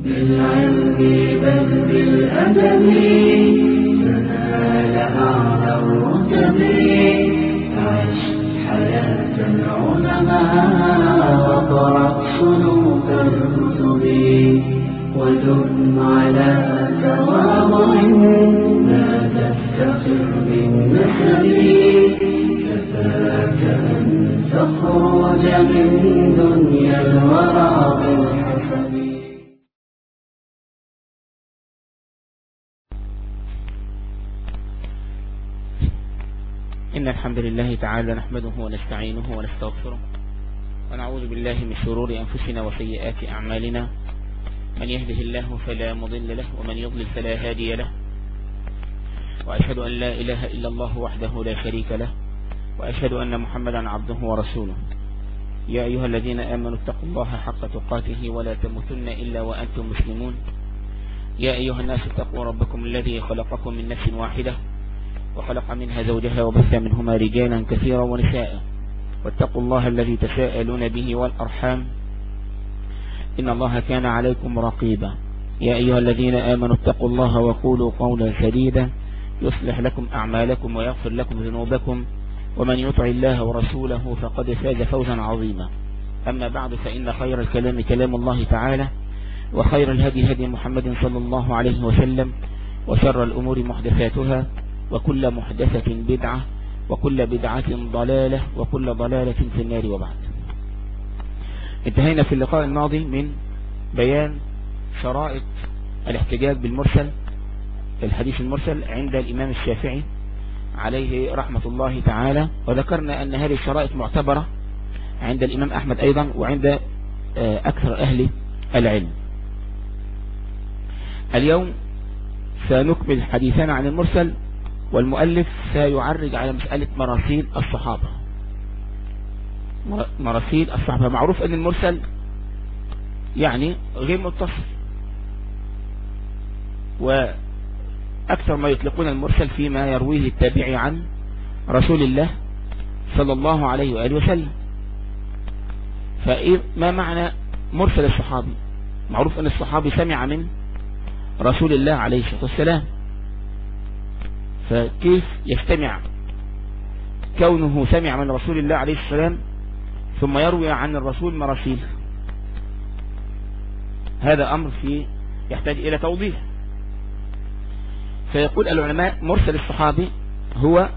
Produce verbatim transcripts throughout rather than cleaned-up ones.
بالعلم بل بالأدب تنال أعلى الرتب. عش حياة العلماء واقرأ سلوك الكتب ودم على تواضع لا تفتخر بالنسب. كفاك أن تخرج من دنيا الورى بالحسب. إن الحمد لله تعالى نحمده ونستعينه ونستغفره ونعوذ بالله من شرور أنفسنا وسيئات أعمالنا. من يهده الله فلا مضل له ومن يضلل فلا هادي له. وأشهد أن لا إله إلا الله وحده لا شريك له وأشهد أن محمدا عبده ورسوله. يا أيها الذين آمنوا اتقوا الله حق تقاته ولا تموتن إلا وأنتم مسلمون. يا أيها الناس اتقوا ربكم الذي خلقكم من نفس واحدة وخلق منها زوجها وبث منهما رجالا كثيرا ونساء واتقوا الله الذي تساءلون به والأرحام إن الله كان عليكم رقيبا. يا أيها الذين آمنوا اتقوا الله وقولوا قولا سديدا يصلح لكم أعمالكم ويغفر لكم ذنوبكم ومن يطع الله ورسوله فقد فاز فوزا عظيما. أما بعد فإن خير الكلام كلام الله تعالى وخير الهدي هدي محمد صلى الله عليه وسلم وشر الأمور محدثاتها وكل محدثة بدعة وكل بدعة ضلالة وكل ضلالة في النار. وبعد انتهينا في اللقاء الماضي من بيان شرائط الاحتجاج بالمرسل الحديث المرسل عند الإمام الشافعي عليه رحمة الله تعالى، وذكرنا أن هذه الشرائط معتبرة عند الإمام أحمد أيضا وعند أكثر أهل العلم. اليوم سنكمل حديثنا عن المرسل، والمؤلف سيعرج على مسألة مراسيل الصحابة. مراسيل الصحابة معروف أن المرسل يعني غير متصل، وأكثر ما يطلقون المرسل فيما يرويه التابعي عن رسول الله صلى الله عليه وآله وسلم. فما معنى مرسل الصحابي؟ معروف أن الصحابي سمع من رسول الله عليه الصلاة والسلام، فكيف يستمع كونه سمع من رسول الله عليه السلام ثم يروي عن الرسول مراسيل؟ هذا أمر فيه يحتاج إلى توضيح. فيقول العلماء مرسل الصحابي هو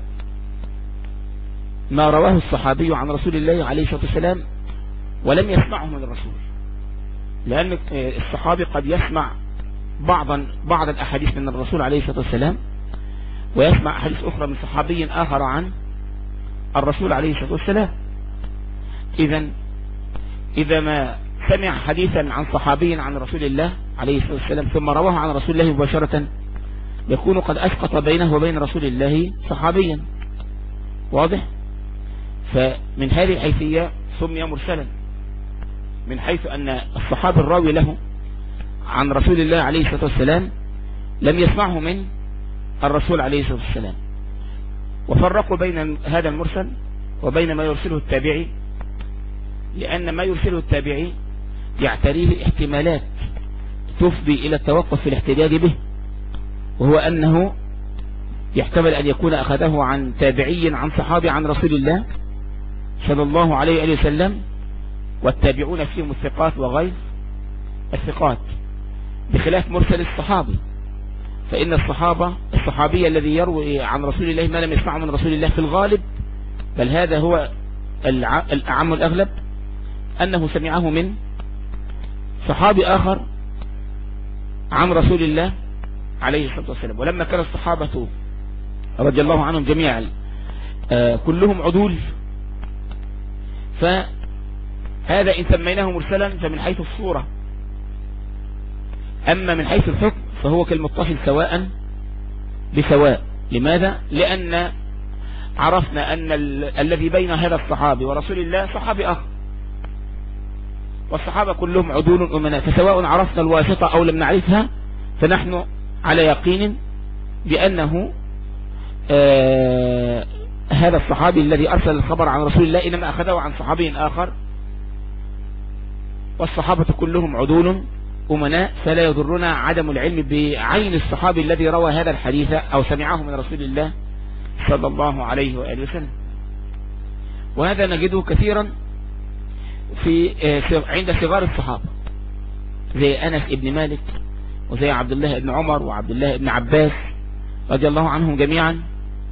ما رواه الصحابي عن رسول الله عليه الصلاة والسلام ولم يسمعه من الرسول، لأن الصحابي قد يسمع بعضا بعض الأحاديث من الرسول عليه الصلاة والسلام ويسمع أحاديث أخرى من صحابي آخر عن الرسول عليه الصلاة والسلام. إذا إذا ما سمع حديثا عن صحابي عن رسول الله عليه الصلاة والسلام ثم رواه عن رسول الله مباشرة يكون قد أسقط بينه وبين رسول الله صحابيا. واضح؟ فمن هذه الحيثية سمي مرسلا، من حيث أن الصحابي الراوي له عن رسول الله عليه الصلاة والسلام لم يسمعه من الرسول عليه الصلاة والسلام. وفرقوا بين هذا المرسل وبين ما يرسله التابعي، لأن ما يرسله التابعي يعتريه احتمالات تفضي إلى التوقف في الاحتجاج به، وهو أنه يحتمل أن يكون أخذه عن تابعي عن صحابي عن رسول الله صلى الله عليه وآله وسلم، والتابعون فيهم الثقات وغير الثقات، بخلاف مرسل الصحابي. فإن الصحابة الصحابي الذي يروي عن رسول الله ما لم يسمعه من رسول الله في الغالب، بل هذا هو الأعم الأغلب، أنه سمعه من صحابي آخر عن رسول الله عليه الصلاة والسلام. ولما كان الصحابة رضي الله عنهم جميعا كلهم عدول، فهذا إن سميناه مرسلا فمن حيث الصورة، أما من حيث الحكم فهو كالمتصل سواء بسواء. لماذا؟ لأن عرفنا أن الذي بين هذا الصحابي ورسول الله صحابي آخر، والصحابة كلهم عدول أمناء، فسواء عرفنا الواسطة أو لم نعرفها فنحن على يقين بأنه آه هذا الصحابي الذي أرسل الخبر عن رسول الله إنما أخذه عن صحابي آخر، والصحابة كلهم عدول أمناء فلا يضرنا عدم العلم بعين الصحابي الذي روى هذا الحديث أو سمعه من رسول الله صلى الله عليه وآله وسلم. وهذا نجده كثيرا في عند صغار الصحابة زي أنس ابن مالك وزي عبد الله ابن عمر وعبد الله ابن عباس رضي الله عنهم جميعا.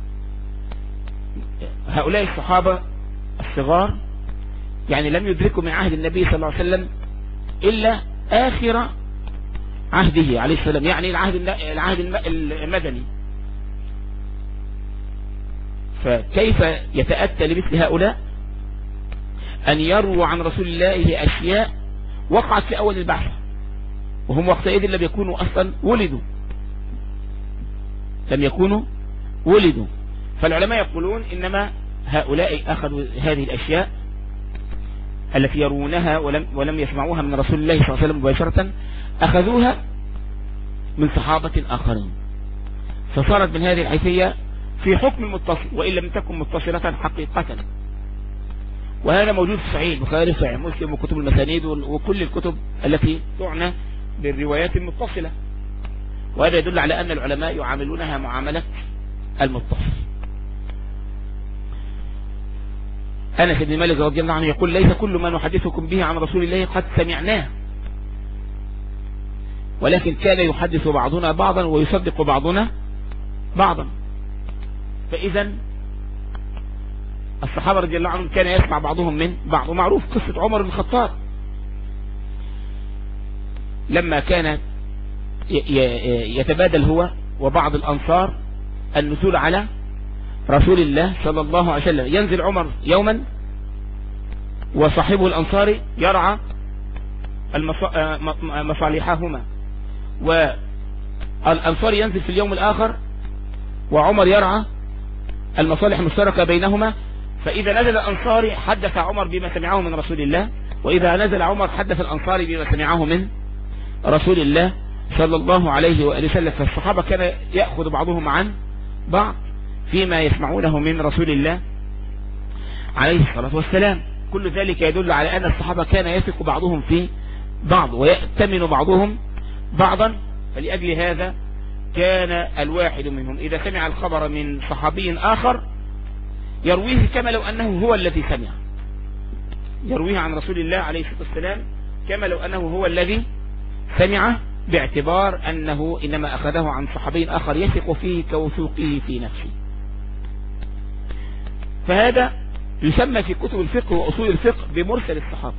هؤلاء الصحابة الصغار يعني لم يدركوا من عهد النبي صلى الله عليه وسلم إلا آخر عهده عليه السلام، يعني العهد العهد المدني. فكيف يتأتى لمثل هؤلاء أن يرووا عن رسول الله أشياء وقعت في أول البعثة وهم وقتئذ لم يكونوا أصلا ولدوا لم يكونوا ولدوا فالعلماء يقولون إنما هؤلاء أخذوا هذه الأشياء التي يرونها ولم, ولم يسمعوها من رسول الله صلى الله عليه وسلم مباشرة، أخذوها من صحابة آخرين، فصارت من هذه الحيثية في حكم المتصل وإن لم تكن متصلة حقيقة. وهذا موجود في صحيح البخاري وصحيح مسلم وكتب المسانيد وكل الكتب التي تعنى بالروايات المتصلة. وهذا يدل على أن العلماء يعاملونها معاملة المتصل. أنس بن مالك رضي الله عنه يقول ليس كل ما نحدثكم به عن رسول الله قد سمعناه، ولكن كان يحدث بعضنا بعضا ويصدق بعضنا بعضا. فإذا الصحابة رضي الله عنهم كان يسمع بعضهم من بعض. ومعروف قصة عمر بن الخطاب لما كان يتبادل هو وبعض الأنصار النزول على رسول الله صلى الله عليه وسلم. ينزل عمر يوما وصاحبه الأنصاري يرعى مصالحهما، والأنصاري ينزل في اليوم الآخر وعمر يرعى المصالح المشتركة بينهما. فإذا نزل الأنصاري حدث عمر بما سمعه من رسول الله، وإذا نزل عمر حدث الأنصاري بما سمعه من رسول الله صلى الله عليه وآله وسلم. فالصحابة كان يأخذ بعضهم عن بعض فيما يسمعونه من رسول الله عليه الصلاة والسلام. كل ذلك يدل على أن الصحابة كان يثق بعضهم في بعض ويأتمن بعضهم بعضا. فلأجل هذا كان الواحد منهم إذا سمع الخبر من صحابي آخر يرويه كما لو أنه هو الذي سمع، يرويه عن رسول الله عليه الصلاة والسلام كما لو أنه هو الذي سمعه، باعتبار أنه إنما أخذه عن صحابي آخر يثق فيه كوثوقه في نفسه. فهذا يسمى في كتب الفقه وأصول الفقه بمرسل الصحابي.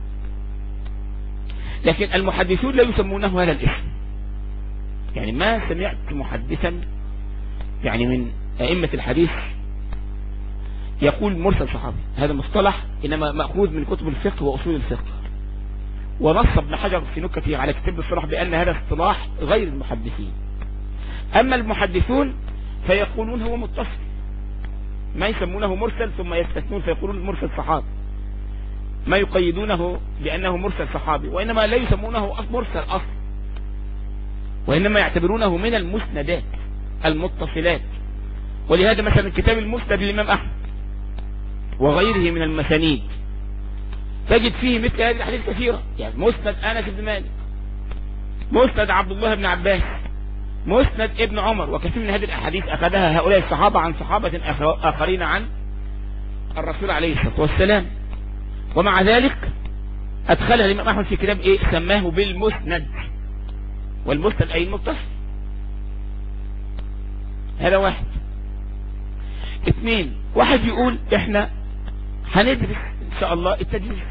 لكن المحدثون لا يسمونه هذا الاسم، يعني ما سمعت محدثا يعني من أئمة الحديث يقول مرسل صحابي. هذا مصطلح إنما مأخوذ من كتب الفقه وأصول الفقه. ونص ابن حجر في نكته على كتاب الصلاح بأن هذا اصطلاح غير المحدثين. أما المحدثون فيقولون هو متصل، ما يسمونه مرسل ثم يستثنون فيقولون مرسل صحابي، ما يقيدونه بأنه مرسل صحابي، وإنما لا يسمونه مرسل أصل، وإنما يعتبرونه من المسندات المتصلات. ولهذا مثلا كتاب المسند للإمام أحمد وغيره من المسانيد تجد فيه مثل هذه الحديث كثيرة، يعني مسند أنس بن مالك، مسند عبد الله بن عباس، مسند ابن عمر، وكثير من هذه الأحاديث أخذها هؤلاء الصحابة عن صحابة آخرين عن الرسول عليه الصلاة والسلام. ومع ذلك أدخلها الإمام أحمد في كتاب إيه سماه بالمسند، والمسند أي المتصل. هذا واحد. اثنين، واحد يقول إحنا هندرس إن شاء الله التدليس،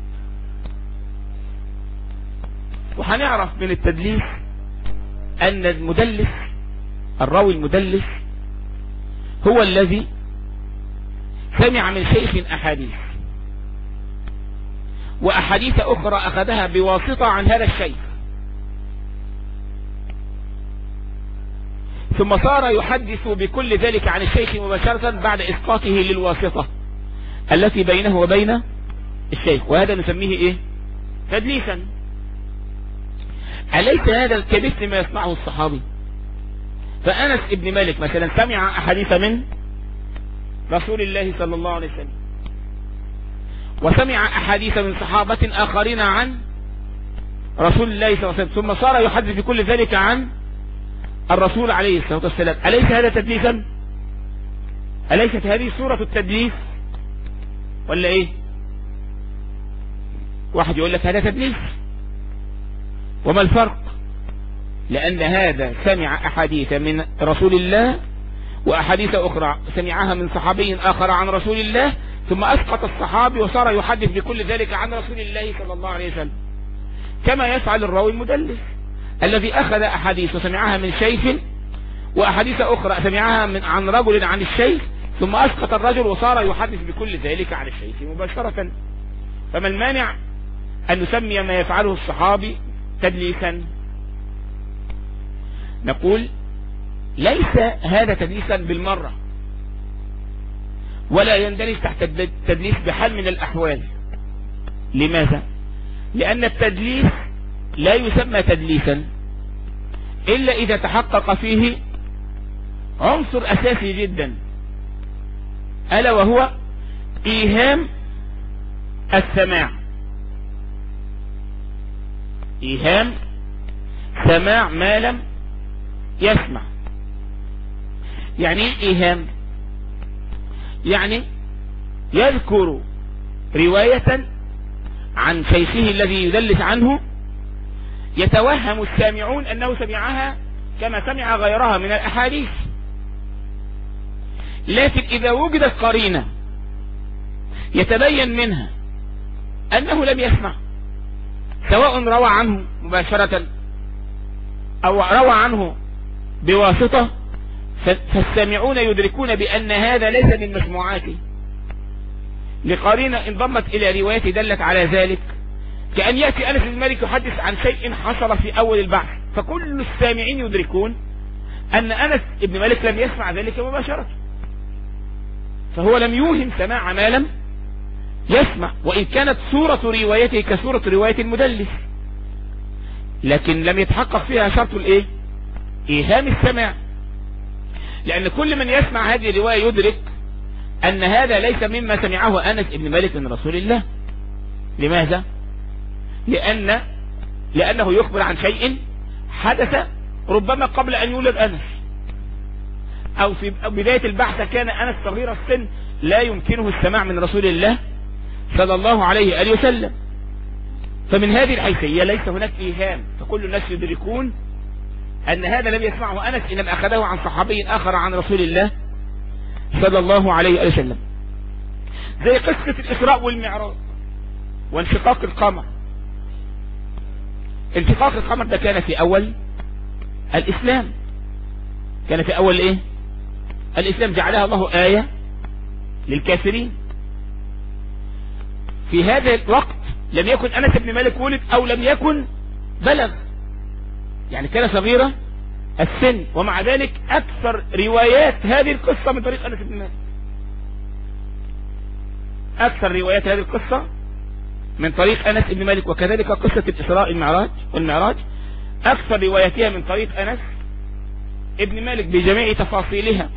وهنعرف من التدليس أن المدلس الراوي المدلس هو الذي سمع من شيخ أحاديث، وأحاديث أخرى أخذها بواسطة عن هذا الشيخ، ثم صار يحدث بكل ذلك عن الشيخ مباشرة بعد إسقاطه للواسطة التي بينه وبين الشيخ، وهذا نسميه إيه؟ تدليسا. أليس هذا كمثل ما يسمعه الصحابي؟ فأنس ابن مالك مثلا سمع أحاديث من رسول الله صلى الله عليه وسلم، وسمع أحاديث من صحابة آخرين عن رسول الله صلى الله عليه وسلم ثم صار يحدث بكل ذلك عن الرسول عليه الصلاة والسلام، أليس هذا تدليسا؟ أليست هذه صورة التدليس ولا ايه؟ واحد يقول لك هذا تدليس. وما الفرق؟ لأن هذا سمع أحاديث من رسول الله وأحاديث أخرى سمعها من صحابي آخر عن رسول الله، ثم أسقط الصحابي وصار يحدث بكل ذلك عن رسول الله صلى الله عليه وسلم، كما يفعل الراوي المدلس الذي أخذ أحاديث وسمعها من شيخ وأحاديث أخرى سمعها من عن رجل عن الشيخ، ثم أسقط الرجل وصار يحدث بكل ذلك عن الشيخ مباشرة. فما المانع أن نسمي ما يفعله الصحابي تدليسا؟ نقول ليس هذا تدليسا بالمرة، ولا يندرج تحت التدليس بحال من الأحوال. لماذا؟ لأن التدليس لا يسمى تدليسا إلا إذا تحقق فيه عنصر أساسي جدا، ألا وهو إيهام السماع. إيهام سماع ما لم يسمع. يعني ايه إيهام؟ يعني يذكر رواية عن شيخه الذي يدلس عنه يتوهم السامعون أنه سمعها كما سمع غيرها من الأحاديث، لكن إذا وجدت قرينة يتبين منها أنه لم يسمع، سواء روى عنه مباشرة أو روى عنه بواسطة، فالسامعون يدركون بأن هذا ليس من مسموعاته لقرينة انضمت إلى رواية دلت على ذلك، كأن يأتي أنس بن مالك يحدث عن شيء حصل في أول البحث، فكل السامعين يدركون أن أنس بن مالك لم يسمع ذلك مباشرة، فهو لم يوهم سماع ما لم يسمع، وإن كانت صورة روايته كصورة رواية المدلس، لكن لم يتحقق فيها شرط الايه؟ إيهام السماع. لأن كل من يسمع هذه الرواية يدرك أن هذا ليس مما سمعه أنس بن مالك من رسول الله. لماذا؟ لأن لأنه يخبر عن شيء حدث ربما قبل أن يولد أنس، أو في بداية البحث كان أنس صغير السن لا يمكنه السماع من رسول الله صلى الله عليه وآله وسلم. فمن هذه الحيثية ليس هناك إيهام، فكل الناس يدركون أن هذا لم يسمعه أنس، إنما أخذه عن صحابي آخر عن رسول الله صلى الله عليه وآله وسلم. زي قصة الإسراء والمعراج وانشقاق القمر. انشقاق القمر ده كان في أول الإسلام، كان في أول إيه؟ الإسلام، جعلها الله آية للكافرين. في هذا الوقت لم يكن أنس بن مالك ولد أو لم يكن بلغ، يعني كان صغيرة السن، ومع ذلك أكثر روايات هذه القصة من طريق أنس بن مالك. أكثر روايات هذه القصة من طريق أنس بن مالك، وكذلك قصة الإسراء المعراج والمعراج أكثر رواياتها من طريق أنس ابن مالك بجميع تفاصيلها.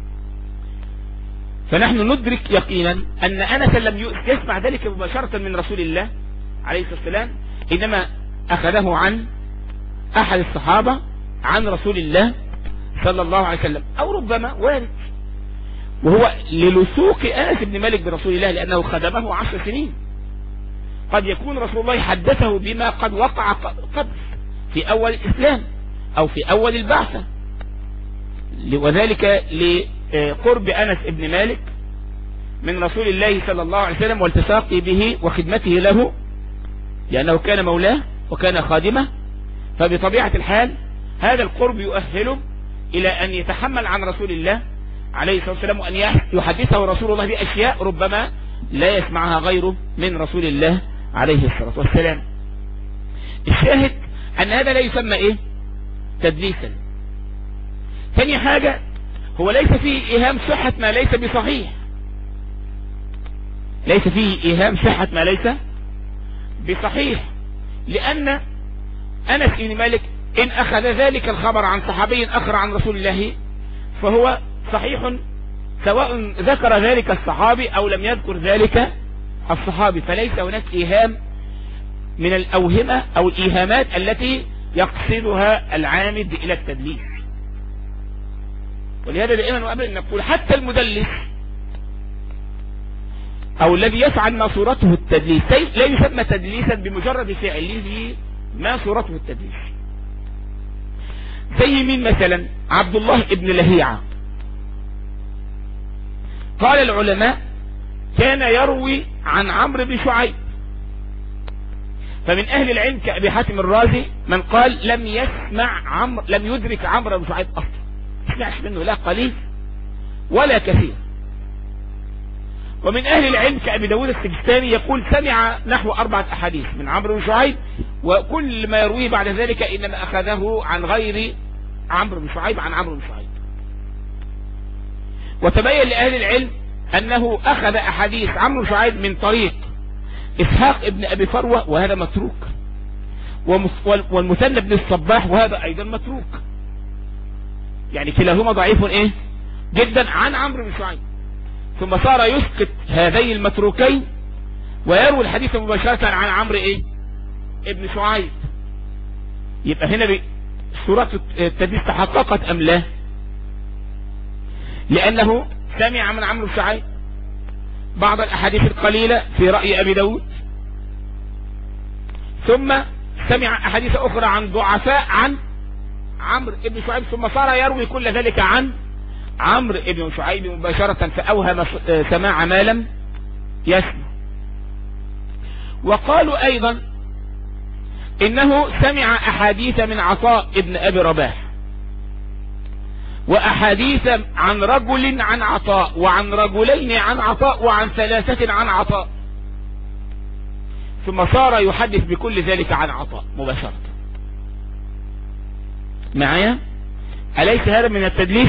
فنحن ندرك يقينا أن أنس لم يسمع ذلك مباشرة من رسول الله عليه الصلاة والسلام، إنما أخذه عن أحد الصحابة عن رسول الله صلى الله عليه وسلم، أو ربما وارد وهو للسوق أنس بن مالك برسول الله لأنه خدمه عشر سنين. قد يكون رسول الله حدثه بما قد وقع قبل في أول الإسلام أو في أول البعثة، وذلك لقرب أنس بن مالك من رسول الله صلى الله عليه وسلم والتصاقي به وخدمته له، لأنه كان مولاه وكان خادمه، فبطبيعة الحال هذا القرب يؤهله إلى أن يتحمل عن رسول الله عليه الصلاة والسلام، وأن يحدثه رسول الله بأشياء ربما لا يسمعها غيره من رسول الله عليه الصلاة والسلام. الشاهد أن هذا لا يسمى إيه؟ تدليسا. ثاني حاجة، هو ليس فيه إيهام صحة ما ليس بصحيح، ليس فيه إيهام صحة ما ليس بصحيح، لأن أنس بن مالك إن أخذ ذلك الخبر عن صحابي آخر عن رسول الله فهو صحيح، سواء ذكر ذلك الصحابي أو لم يذكر ذلك الصحابي، فليس هناك إيهام من الأوهمة أو الإيهامات التي يقصدها العامد إلى التدليس. ولهذا دائما وأبدا نقول حتى المدلس أو الذي يفعل ما صورته التدليس لا يسمى تدليسا بمجرد فعله ما صورته التدليس. زي مين مثلا؟ عبد الله ابن لهيعة. قال العلماء كان يروي عن عمرو بن شعيب، فمن أهل العلم كأبي حاتم الرازي من قال لم يسمع عمرو، لم يدرك عمرو بن شعيب أصلا، ما سمعش منه لا قليل ولا كثير. ومن أهل العلم كأبي داود السجستاني يقول سمع نحو أربعة أحاديث من عمرو بن شعيب، وكل ما يرويه بعد ذلك إنما أخذه عن غير عمرو بن شعيب عن عمرو بن شعيب. وتبين لأهل العلم أنه أخذ أحاديث عمرو بن شعيب من طريق إسحاق ابن أبي فروة وهذا متروك، والمثنى بن الصباح وهذا أيضا متروك، يعني كلاهما ضعيف إيه جدا عن عمرو بن شعيب. ثم صار يسقط هذين المتروكين ويروي الحديث مباشرة عن عمرو ايه ابن شعيب. يبقى هنا صورة التدليس تحققت ام لا؟ لانه سمع من عمرو بن شعيب بعض الاحاديث القليلة في رأي ابي داود، ثم سمع احاديث اخرى عن ضعفاء عن عمرو ابن شعيب، ثم صار يروي كل ذلك عن عمرو ابن شعيب مباشرة، فأوهم سماع ما لم يسمع. وقالوا أيضا إنه سمع أحاديث من عطاء ابن أبي رباح، وأحاديث عن رجل عن عطاء، وعن رجلين عن عطاء، وعن ثلاثة عن عطاء، ثم صار يحدث بكل ذلك عن عطاء مباشرة. معايا؟ أليس هذا من التدليس؟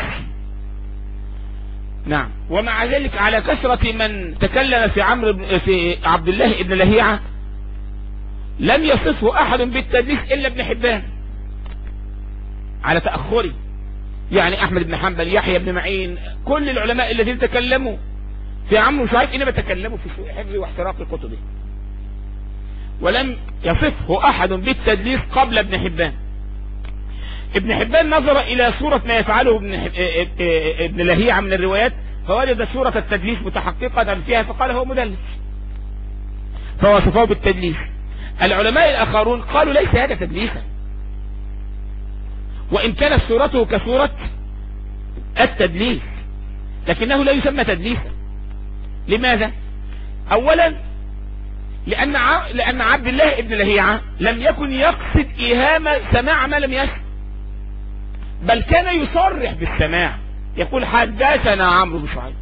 نعم. ومع ذلك على كثرة من تكلم في عمرو في عبد الله ابن لهيعة لم يصفه أحد بالتدليس إلا ابن حبان على تأخره، يعني أحمد بن حنبل، يحيى بن معين، كل العلماء الذين تكلموا في عمرو شعيب إنما تكلموا في سوء حفظه واحتراق كتبه، ولم يصفه أحد بالتدليس قبل ابن حبان. ابن حبان نظر الى صورة ما يفعله ابن, ابن لهيعة من الروايات فوجد صورة التدليس متحققة فيها فقال هو مدلس، فوصفه بالتدليس. العلماء الاخرون قالوا ليس هذا تدليسا، وان كانت صورته كصورة التدليس لكنه لا يسمى تدليسا. لماذا؟ اولا لان لان عبد الله ابن لهيعة لم يكن يقصد ايهام سماع ما لم يسمع، بل كان يصرح بالسماع، يقول حدثنا عمرو بن شعيب،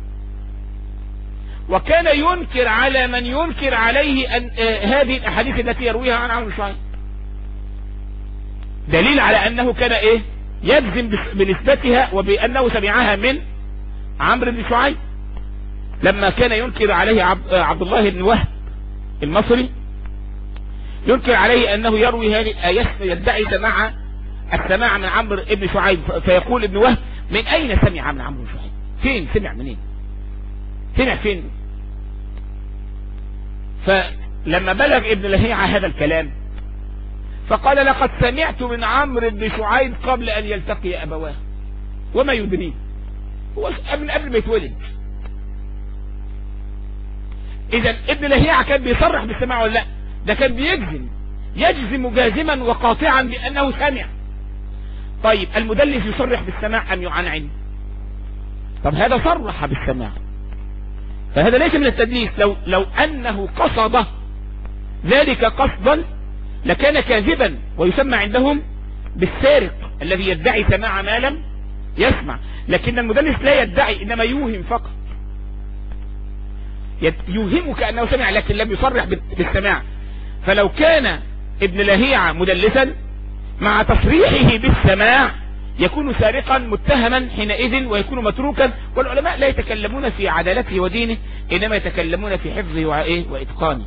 وكان ينكر على من ينكر عليه أن آه هذه الاحاديث التي يرويها عن عمرو بن شعيب، دليل على انه كان ايه يجزم بنسبتها وبانه سمعها من عمرو بن شعيب. لما كان ينكر عليه عبد, آه عبد الله بن وهب المصري ينكر عليه انه يروي هذه الايات يدعي سماع السماع من عمرو ابن شعيب، فيقول ابن وهب من اين سمع من عمرو بن شعيب؟ فين سمع منين؟ سمع فين؟ فلما بلغ ابن لهيعة هذا الكلام فقال لقد سمعت من عمرو بن شعيب قبل ان يلتقي ابواه وما يدريه، هو من قبل ما يتولد. اذا ابن لهيعة كان بيصرح بالسماع ولا لا؟ ده كان بيجزم يجزم جازما وقاطعا بانه سمع. طيب المدلس يصرح بالسماع ام يعنعن؟ طب هذا صرح بالسماع، فهذا ليس من التدليس. لو لو انه قصد ذلك قصدا لكان كاذبا ويسمى عندهم بالسارق الذي يدعي سماع ما لم يسمع. لكن المدلس لا يدعي، انما يوهم فقط، يوهمك انه سمع لكن لم يصرح بالسماع. فلو كان ابن لهيعة مدلسا مع تصريحه بالسماع يكون سارقا متهما حينئذ ويكون متروكا، والعلماء لا يتكلمون في عدالته ودينه انما يتكلمون في حفظه واتقانه.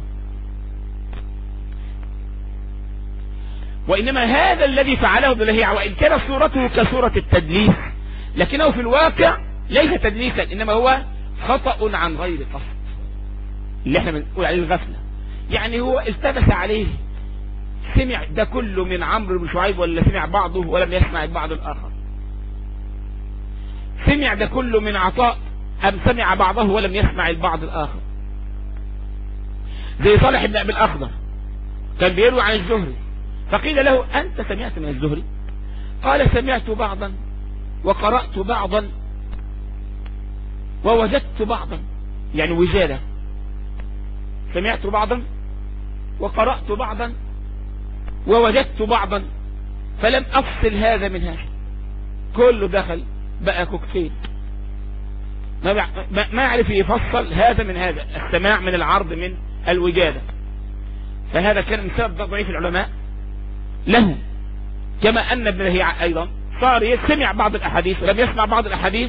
وانما هذا الذي فعله ابن لهيعة وان كانت صورته كصورة التدليس لكنه في الواقع ليس تدليسا، انما هو خطأ عن غير قصد اللي احنا بنقول عليه الغفلة. يعني هو التبس عليه سمع ده كله من عمرو بن شعيب ولا سمع بعضه ولم يسمع البعض الآخر؟ سمع ده كله من عطاء أم سمع بعضه ولم يسمع البعض الآخر؟ زي صالح بن أبي الأخضر كان بيروي عن الزهري، فقيل له أنت سمعت من الزهري؟ قال سمعت بعضا وقرأت بعضا ووجدت بعضا، يعني وجادة، سمعت بعضا وقرأت بعضا ووجدت بعضا فلم أفصل هذا من هذا، كله دخل بقى كوكتيل، ما ما عرف يفصل هذا من هذا، السماع من العرض من الوجادة. فهذا كان من سبب ضعيف العلماء له، كما أن ابن لهيعة أيضا صار يسمع بعض الأحاديث ولم يسمع بعض الأحاديث،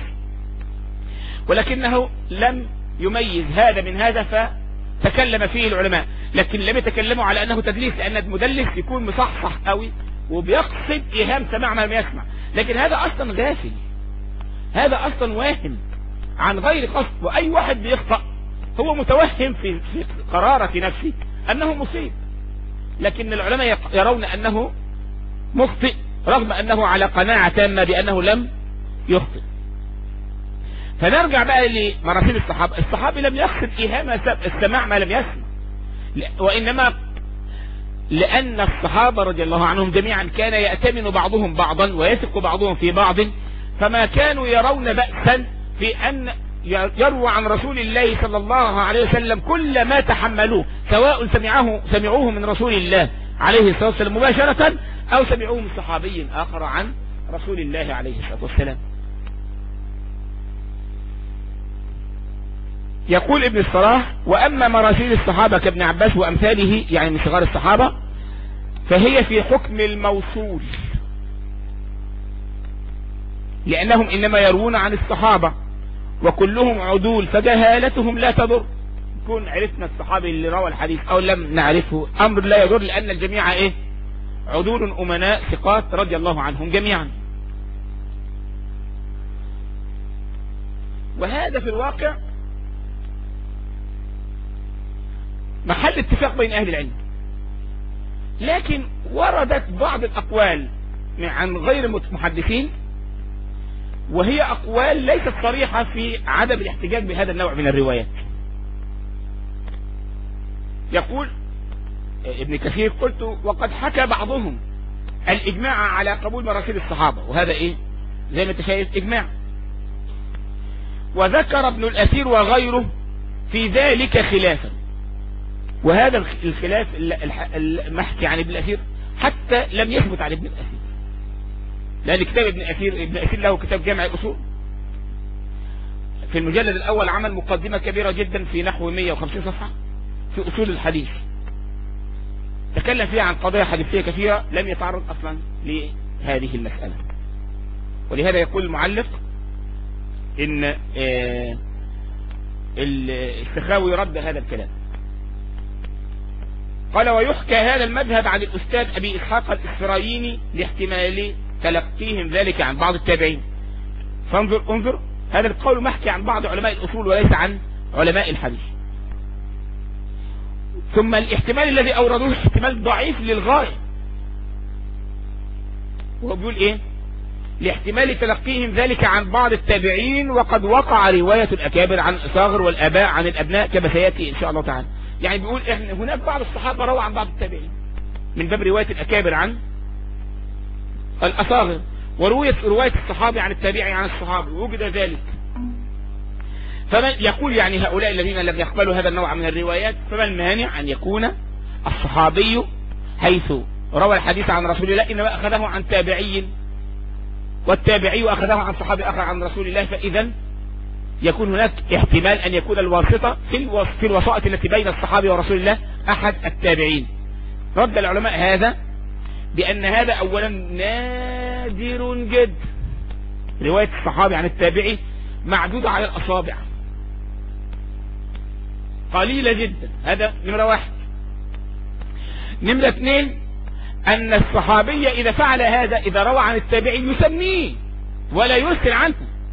ولكنه لم يميز هذا من هذا فتكلم فيه العلماء، لكن لم يتكلموا على أنه تدليس، لأن المدلس يكون مصحصح قوي وبيقصد إيهام سماع ما لم يسمع، لكن هذا أصلا غافل، هذا أصلا واهم عن غير قصد، وأي واحد بيخطأ هو متوهم في قرارة نفسه أنه مصيب، لكن العلماء يرون أنه مخطئ رغم أنه على قناعة تامة بأنه لم يخطئ. فنرجع بقى لمراسيل الصحابة. الصحابي لم يقصد إيهام السماع ما لم يسمع، وإنما لأن الصحابة رضي الله عنهم جميعا كان يأتمن بعضهم بعضا ويثق بعضهم في بعض، فما كانوا يرون بأسا في أن يروى عن رسول الله صلى الله عليه وسلم كل ما تحملوه، سواء سمعه سمعوه من رسول الله عليه الصلاة والسلام مباشرة أو سمعوه من صحابي آخر عن رسول الله عليه الصلاة والسلام. يقول ابن الصلاح: وأما مراسيل الصحابة كابن عباس وأمثاله، يعني من صغار الصحابة، فهي في حكم الموصول، لأنهم إنما يروون عن الصحابة وكلهم عدول، فجهالتهم لا تضر. يكون عرفنا الصحابي اللي روى الحديث أو لم نعرفه أمر لا يضر، لأن الجميع إيه؟ عدول أمناء ثقات رضي الله عنهم جميعا. وهذا في الواقع محل اتفاق بين أهل العلم، لكن وردت بعض الأقوال عن غير المحدثين، وهي أقوال ليست صريحة في عدم الاحتجاج بهذا النوع من الروايات. يقول ابن كثير: قلت وقد حكى بعضهم الإجماع على قبول مراسيل الصحابة، وهذا إيه زي ما انت شايف إجماع، وذكر ابن الأثير وغيره في ذلك خلافا. وهذا الخلاف المحكي عن ابن الأثير حتى لم يثبت عن ابن الأثير، لأن كتاب ابن أثير ابن أثير له كتاب جامع الأصول، في المجلد الأول عمل مقدمة كبيرة جدا في نحو مئة وخمسين صفحة في أصول الحديث، تكلم فيها عن قضايا حديثية كثيرة لم يتعرض أصلا لهذه المسألة. ولهذا يقول المعلق إن السخاوي رد هذا الكلام، قال: ويحكى هذا المذهب عن الأستاذ أبي إسحاق الإسفرايني لاحتمال تلقيهم ذلك عن بعض التابعين. فانظر انظر هذا القول محكي عن بعض علماء الأصول وليس عن علماء الحديث. ثم الاحتمال الذي أوردوه احتمال ضعيف للغاية، وهو بيقول إيه؟ لاحتمال تلقيهم ذلك عن بعض التابعين، وقد وقع رواية الأكابر عن الأصاغر والآباء عن الأبناء كما سيأتي إن شاء الله تعالى. يعني بيقول إحنا هناك بعض الصحابة روى عن بعض التابعين من باب رواية الأكابر عن الأصاغر، ورواية رواية الصحابي عن التابعي عن الصحابي، وجد ذلك. فمن يقول يعني هؤلاء الذين لم يقبلوا هذا النوع من الروايات، فما المانع أن يكون الصحابي حيث روى الحديث عن رسول الله إنما أخذه عن تابعي، والتابعي أخذه عن صحابي آخر عن رسول الله، فإذا يكون هناك احتمال أن يكون الواسطة في الوسائط التي بين الصحابي ورسول الله أحد التابعين. رد العلماء هذا بأن هذا أولا نادر جدا، رواية الصحابي عن التابعي معدودة على الأصابع، قليلة جدا، هذا نمرة واحد. نمرة اثنين أن الصحابي إذا فعل هذا، إذا روى عن التابعي يسميه ولا يرسل عنه،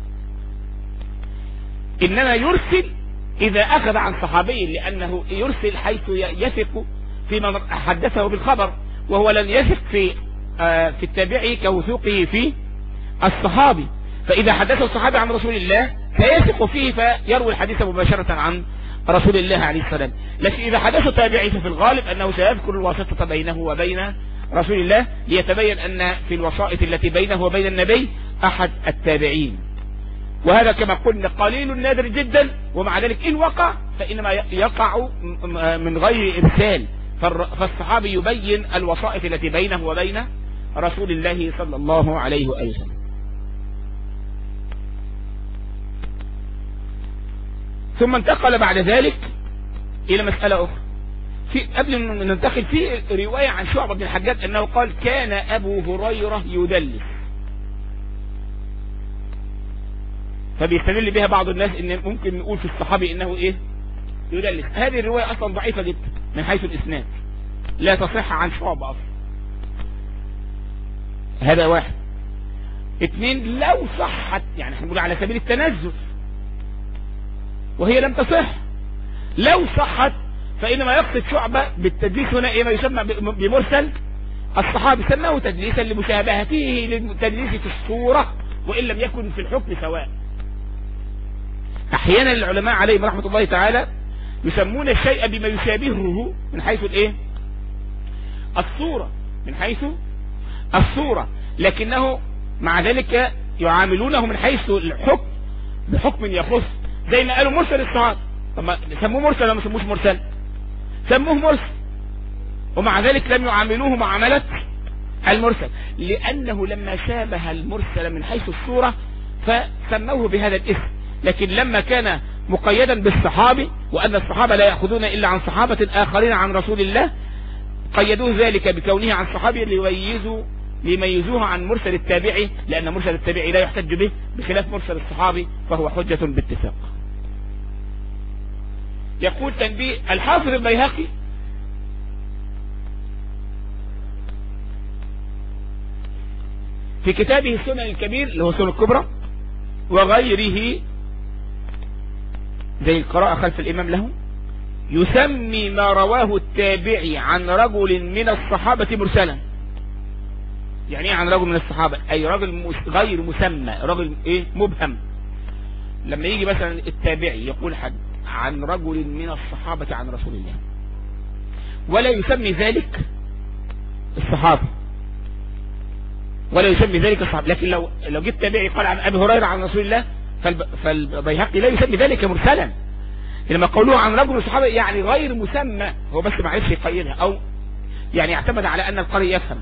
إنما يرسل إذا أخذ عن صحابي، لأنه يرسل حيث يثق في من حدثه بالخبر، وهو لن يثق في في التابعي كوثوقه في الصحابي، فإذا حدث الصحابي عن رسول الله فيثق فيه فيروي الحديث مباشرة عن رسول الله عليه السلام. لكن إذا حدث تابعي ففي الغالب أنه سيذكر الواسطة بينه وبين رسول الله ليتبين أن في الوسائط التي بينه وبين النبي أحد التابعين، وهذا كما قلنا قليل نادر جدا، ومع ذلك إن وقع فإنما يقع من غير إرسال، فالصحابي يبين الوسائط التي بينه وبين رسول الله صلى الله عليه وسلم. ثم انتقل بعد ذلك إلى مسألة أخرى. في قبل أن ننتقل في رواية عن شعبة بن الحجاج أنه قال كان أبو هريرة يدلس، فبيستدل بها بعض الناس ان ممكن نقول في الصحابي انه ايه يدلس. هذه الرواية اصلا ضعيفة جدا من حيث الاسناد، لا تصح عن شعبة اصلا. هذا واحد. اثنين، لو صحت يعني احنا بنقول على سبيل التنزل وهي لم تصح، لو صحت فانما يقصد شعبة بالتدليس هنا ايه ما يسمى بمرسل الصحابي، سماه تدليسا لمشابهته للتدليس في الصورة وان لم يكن في الحكم سواء. احيانا العلماء عليهم رحمة الله تعالى يسمون الشيء بما يشابهه من حيث الايه الصورة، من حيث الصورة، لكنه مع ذلك يعاملونه من حيث الحكم بحكم يخص، زي ما قالوا مرسل الصحابة. طب ما سموه مرسل ولا ما سموش مرسل؟ سموه مرسل، ومع ذلك لم يعاملوه معاملة المرسل، لأنه لما شابه المرسل من حيث الصورة فسموه بهذا الاسم. لكن لما كان مقيدا بالصحابي وأن الصحابة لا يأخذون إلا عن صحابة آخرين عن رسول الله، قيدوه ذلك بكونه عن صحابي ليميزوا ليميزوه عن مرسل التابعي، لأن مرسل التابعي لا يحتج به بخلاف مرسل الصحابي فهو حجة باتفاق. يقول تنبيه الحافظ البيهقي في كتابه السنن الكبير اللي هو السنن الكبرى وغيره زي القراءة خلف الإمام له، يسمي ما رواه التابعي عن رجل من الصحابة مرسلا. يعني ايه عن رجل من الصحابة؟ أي رجل غير مسمى، رجل ايه مبهم. لما يجي مثلا التابعي يقول حد عن رجل من الصحابة عن رسول الله ولا يسمي ذلك الصحابة ولا يسمي ذلك الصحابة، لكن لو لو جيت تابعي قال عن أبي هريرة عن رسول الله فالبيهقي لا يسمي ذلك مرسلا، لما قولوه عن رجل الصحابة يعني غير مسمى، هو بس ما عرفش يقيدها او يعني اعتمد على ان القارئ يفهم.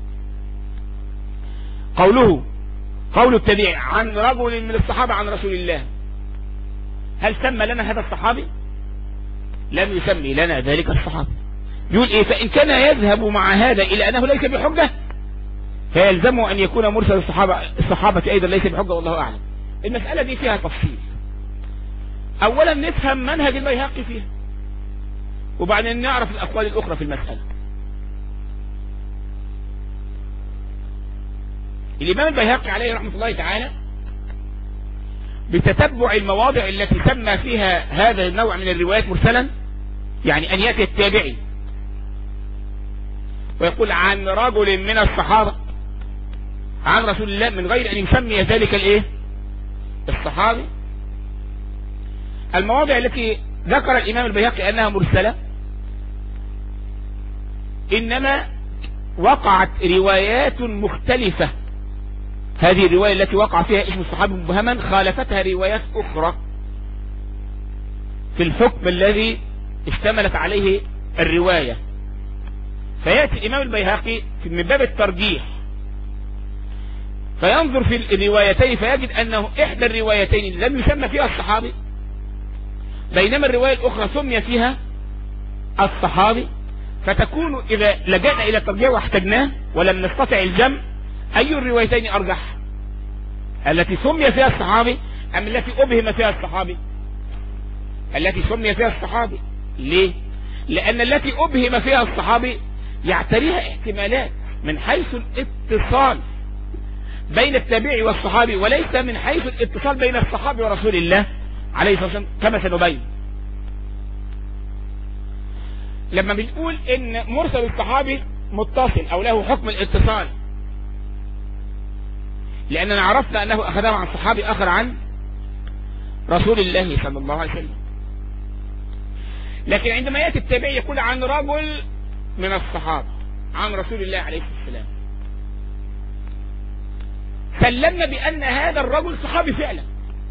قوله قول التابعي عن رجل من الصحابة عن رسول الله، هل سمى لنا هذا الصحابي؟ لم يسمي لنا ذلك الصحابي. يقول ايه؟ فإن كان يذهب مع هذا الى انه ليس بحجة فيلزمه ان يكون مرسل الصحابة الصحابة ايضا ليس بحجة، والله اعلم. المسألة دي فيها تفصيل. اولا نفهم منهج البيهقي فيها وبعدين نعرف الاقوال الاخرى في المسألة. الامام البيهقي عليه رحمة الله تعالى بتتبع المواضع التي سمى فيها هذا النوع من الروايات مرسلا، يعني ان يأتي التابعي ويقول عن رجل من الصحابة عن رسول الله من غير ان يسمي ذلك الايه الصحابي. المواضع التي ذكر الامام البيهقي انها مرسلة انما وقعت روايات مختلفة، هذه الرواية التي وقع فيها اسم الصحابي مبهما خالفتها روايات اخرى في الحكم الذي اشتملت عليه الرواية، فيأتي الامام البيهقي من باب الترجيح فينظر في الروايتين فيجد انه احدى الروايتين لم يسمى فيها الصحابي بينما الرواية الاخرى سمي فيها الصحابي، فتكون اذا لجأنا الى الترجيح واحتجناه ولم نستطع الجمع اي الروايتين ارجح؟ التي سمي فيها الصحابي ام التي ابهم فيها الصحابي؟ التي سمي فيها الصحابي. ليه؟ لان التي ابهم فيها الصحابي يعتريها احتمالات من حيث الاتصال بين التابعي والصحابي وليس من حيث الاتصال بين الصحابي ورسول الله عليه الصلاة والسلام كما سنبين. لما بنقول ان مرسل الصحابي متصل او له حكم الاتصال، لاننا عرفنا انه اخذه عن صحابي اخر عن رسول الله صلى الله عليه وسلم. لكن عندما يأتي التابعي يقول عن رجل من الصحابة عن رسول الله عليه الصلاة والسلام، سلمنا بأن هذا الرجل صحابي فعلا،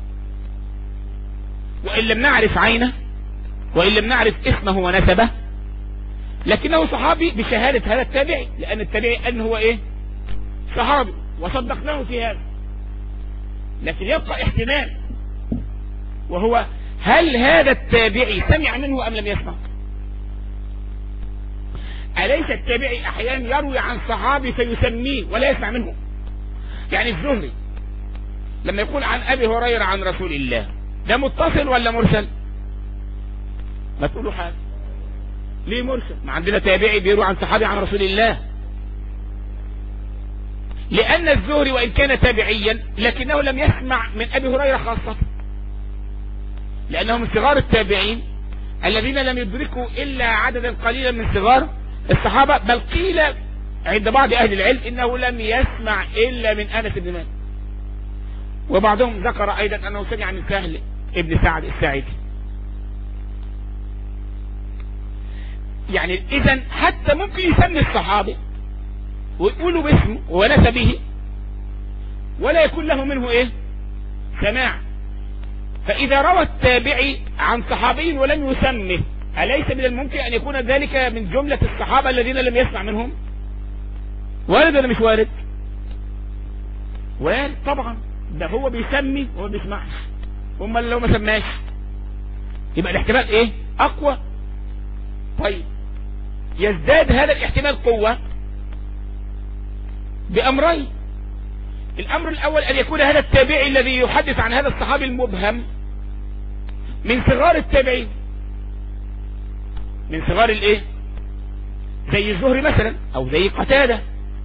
وإن لم نعرف عينه وإن لم نعرف اسمه ونسبه، لكنه صحابي بشهادة هذا التابعي، لأن التابعي أنه هو إيه؟ صحابي، وصدقناه في هذا. لكن يبقى احتمال، وهو هل هذا التابعي سمع منه أم لم يسمع؟ أليس التابعي أحيانا يروي عن صحابي فيسميه ولا يسمع منه؟ يعني الزهري لما يقول عن أبي هريرة عن رسول الله، ده متصل ولا مرسل؟ ما تقولوا حاجة. ليه مرسل؟ ما عندنا تابعي بيروي عن صحابي عن رسول الله. لأن الزهري وإن كان تابعيا لكنه لم يسمع من أبي هريرة خاصة، لأنه من صغار التابعين الذين لم يدركوا إلا عددا قليلا من صغار الصحابة، بل قيل عند بعض أهل العلم إنه لم يسمع إلا من أنس بن مالك، وبعضهم ذكر أيضا أنه سمع من سهل ابن سعد الساعدي. يعني إذن حتى ممكن يسمي الصحابي ويقولوا باسمه ونسبه ولا يكون له منه إيه؟ سماع. فإذا روى التابعي عن صحابي ولم يسمه، أليس من الممكن أن يكون ذلك من جملة الصحابة الذين لم يسمع منهم؟ وارد ولا مش وارد؟ وارد طبعا، ده هو بيسمي وما بيسمعش، أما لو ما سماش يبقى الاحتمال ايه؟ أقوى. طيب يزداد هذا الاحتمال قوة بأمرين. الأمر الأول أن يكون هذا التابعي الذي يحدث عن هذا الصحابي المبهم من صغار التابعين، من صغار الايه؟ زي الزهري مثلا او زي قتادة.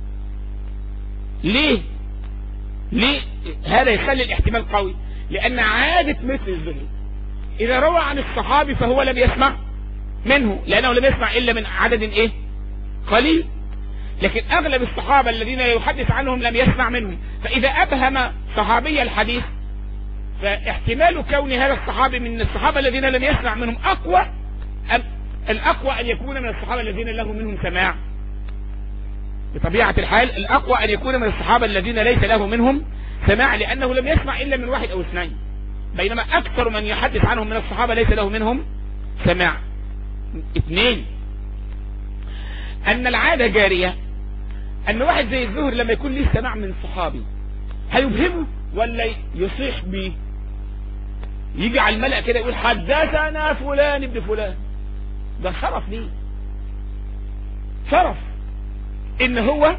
ليه ليه هذا يخلي الاحتمال قوي؟ لان عادة مثل الزهري اذا روى عن الصحابي فهو لم يسمع منه، لانه لم يسمع الا من عدد ايه؟ قليل. لكن اغلب الصحابة الذين يحدث عنهم لم يسمع منهم، فاذا ابهم صحابي الحديث فاحتمال كون هذا الصحابي من الصحابة الذين لم يسمع منهم اقوى. الأقوى أن يكون من الصحابة الذين له منهم سماع. بطبيعة الحال الأقوى أن يكون من الصحابة الذين ليس له منهم سماع، لأنه لم يسمع إلا من واحد أو اثنين، بينما أكثر من يحدث عنهم من الصحابة ليس له منهم سماع. اثنين، أن العادة جارية أن واحد زي الزهري لما يكون له سماع من صحابي هيبهمه ولا يصيح به؟ يجي على الملأ كده يقول حدثنا فلان ابن فلان، ده شرف ليه، شرف ان هو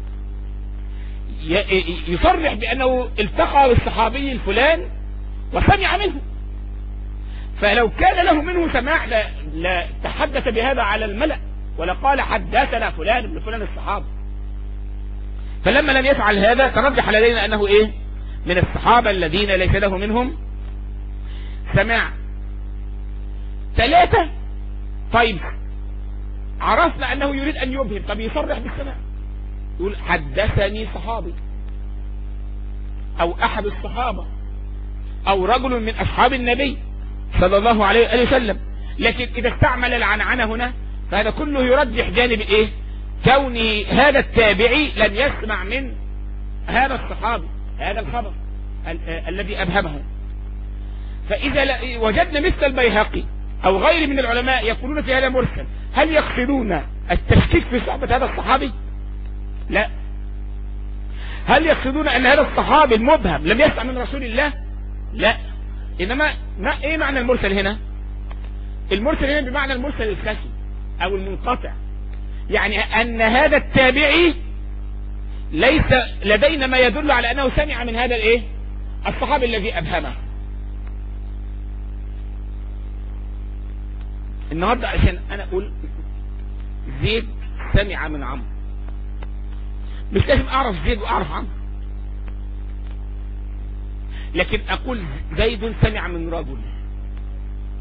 يصرح بانه التقى بالصحابي الفلان وسمع منه. فلو كان له منه سماع لا, لا تحدث بهذا على الملأ ولا قال حدثنا فلان ابن فلان الصحابي. فلما لم يفعل هذا ترجح لدينا انه ايه؟ من الصحابة الذين ليس له منهم سماع. ثلاثة، طيب عرفنا انه يريد ان يبهم، طب يصرح بالسماع، يقول حدثني صحابي او احد الصحابة او رجل من اصحاب النبي صلى الله عليه وسلم. لكن اذا استعمل العنعنة هنا فهذا كله يرجح جانب ايه؟ كون هذا التابعي لم يسمع من هذا الصحابي هذا الخبر الذي ابهمه. فاذا وجدنا مثل البيهقي او غير من العلماء يقولون في هذا مرسل، هل يقصدون التشكيك في صحبة هذا الصحابي؟ لا. هل يقصدون ان هذا الصحابي المبهم لم يسمع من رسول الله؟ لا. انما ما ايه معنى المرسل هنا؟ المرسل هنا بمعنى المرسل الخفي او المنقطع، يعني ان هذا التابعي ليس لدينا ما يدل على انه سمع من هذا الايه؟ الصحابي الذي ابهمه. النهاردة عشان انا اقول زيد سمع من عمرو مش لازم اعرف زيد واعرف عمرو، لكن اقول زيد سمع من رجل.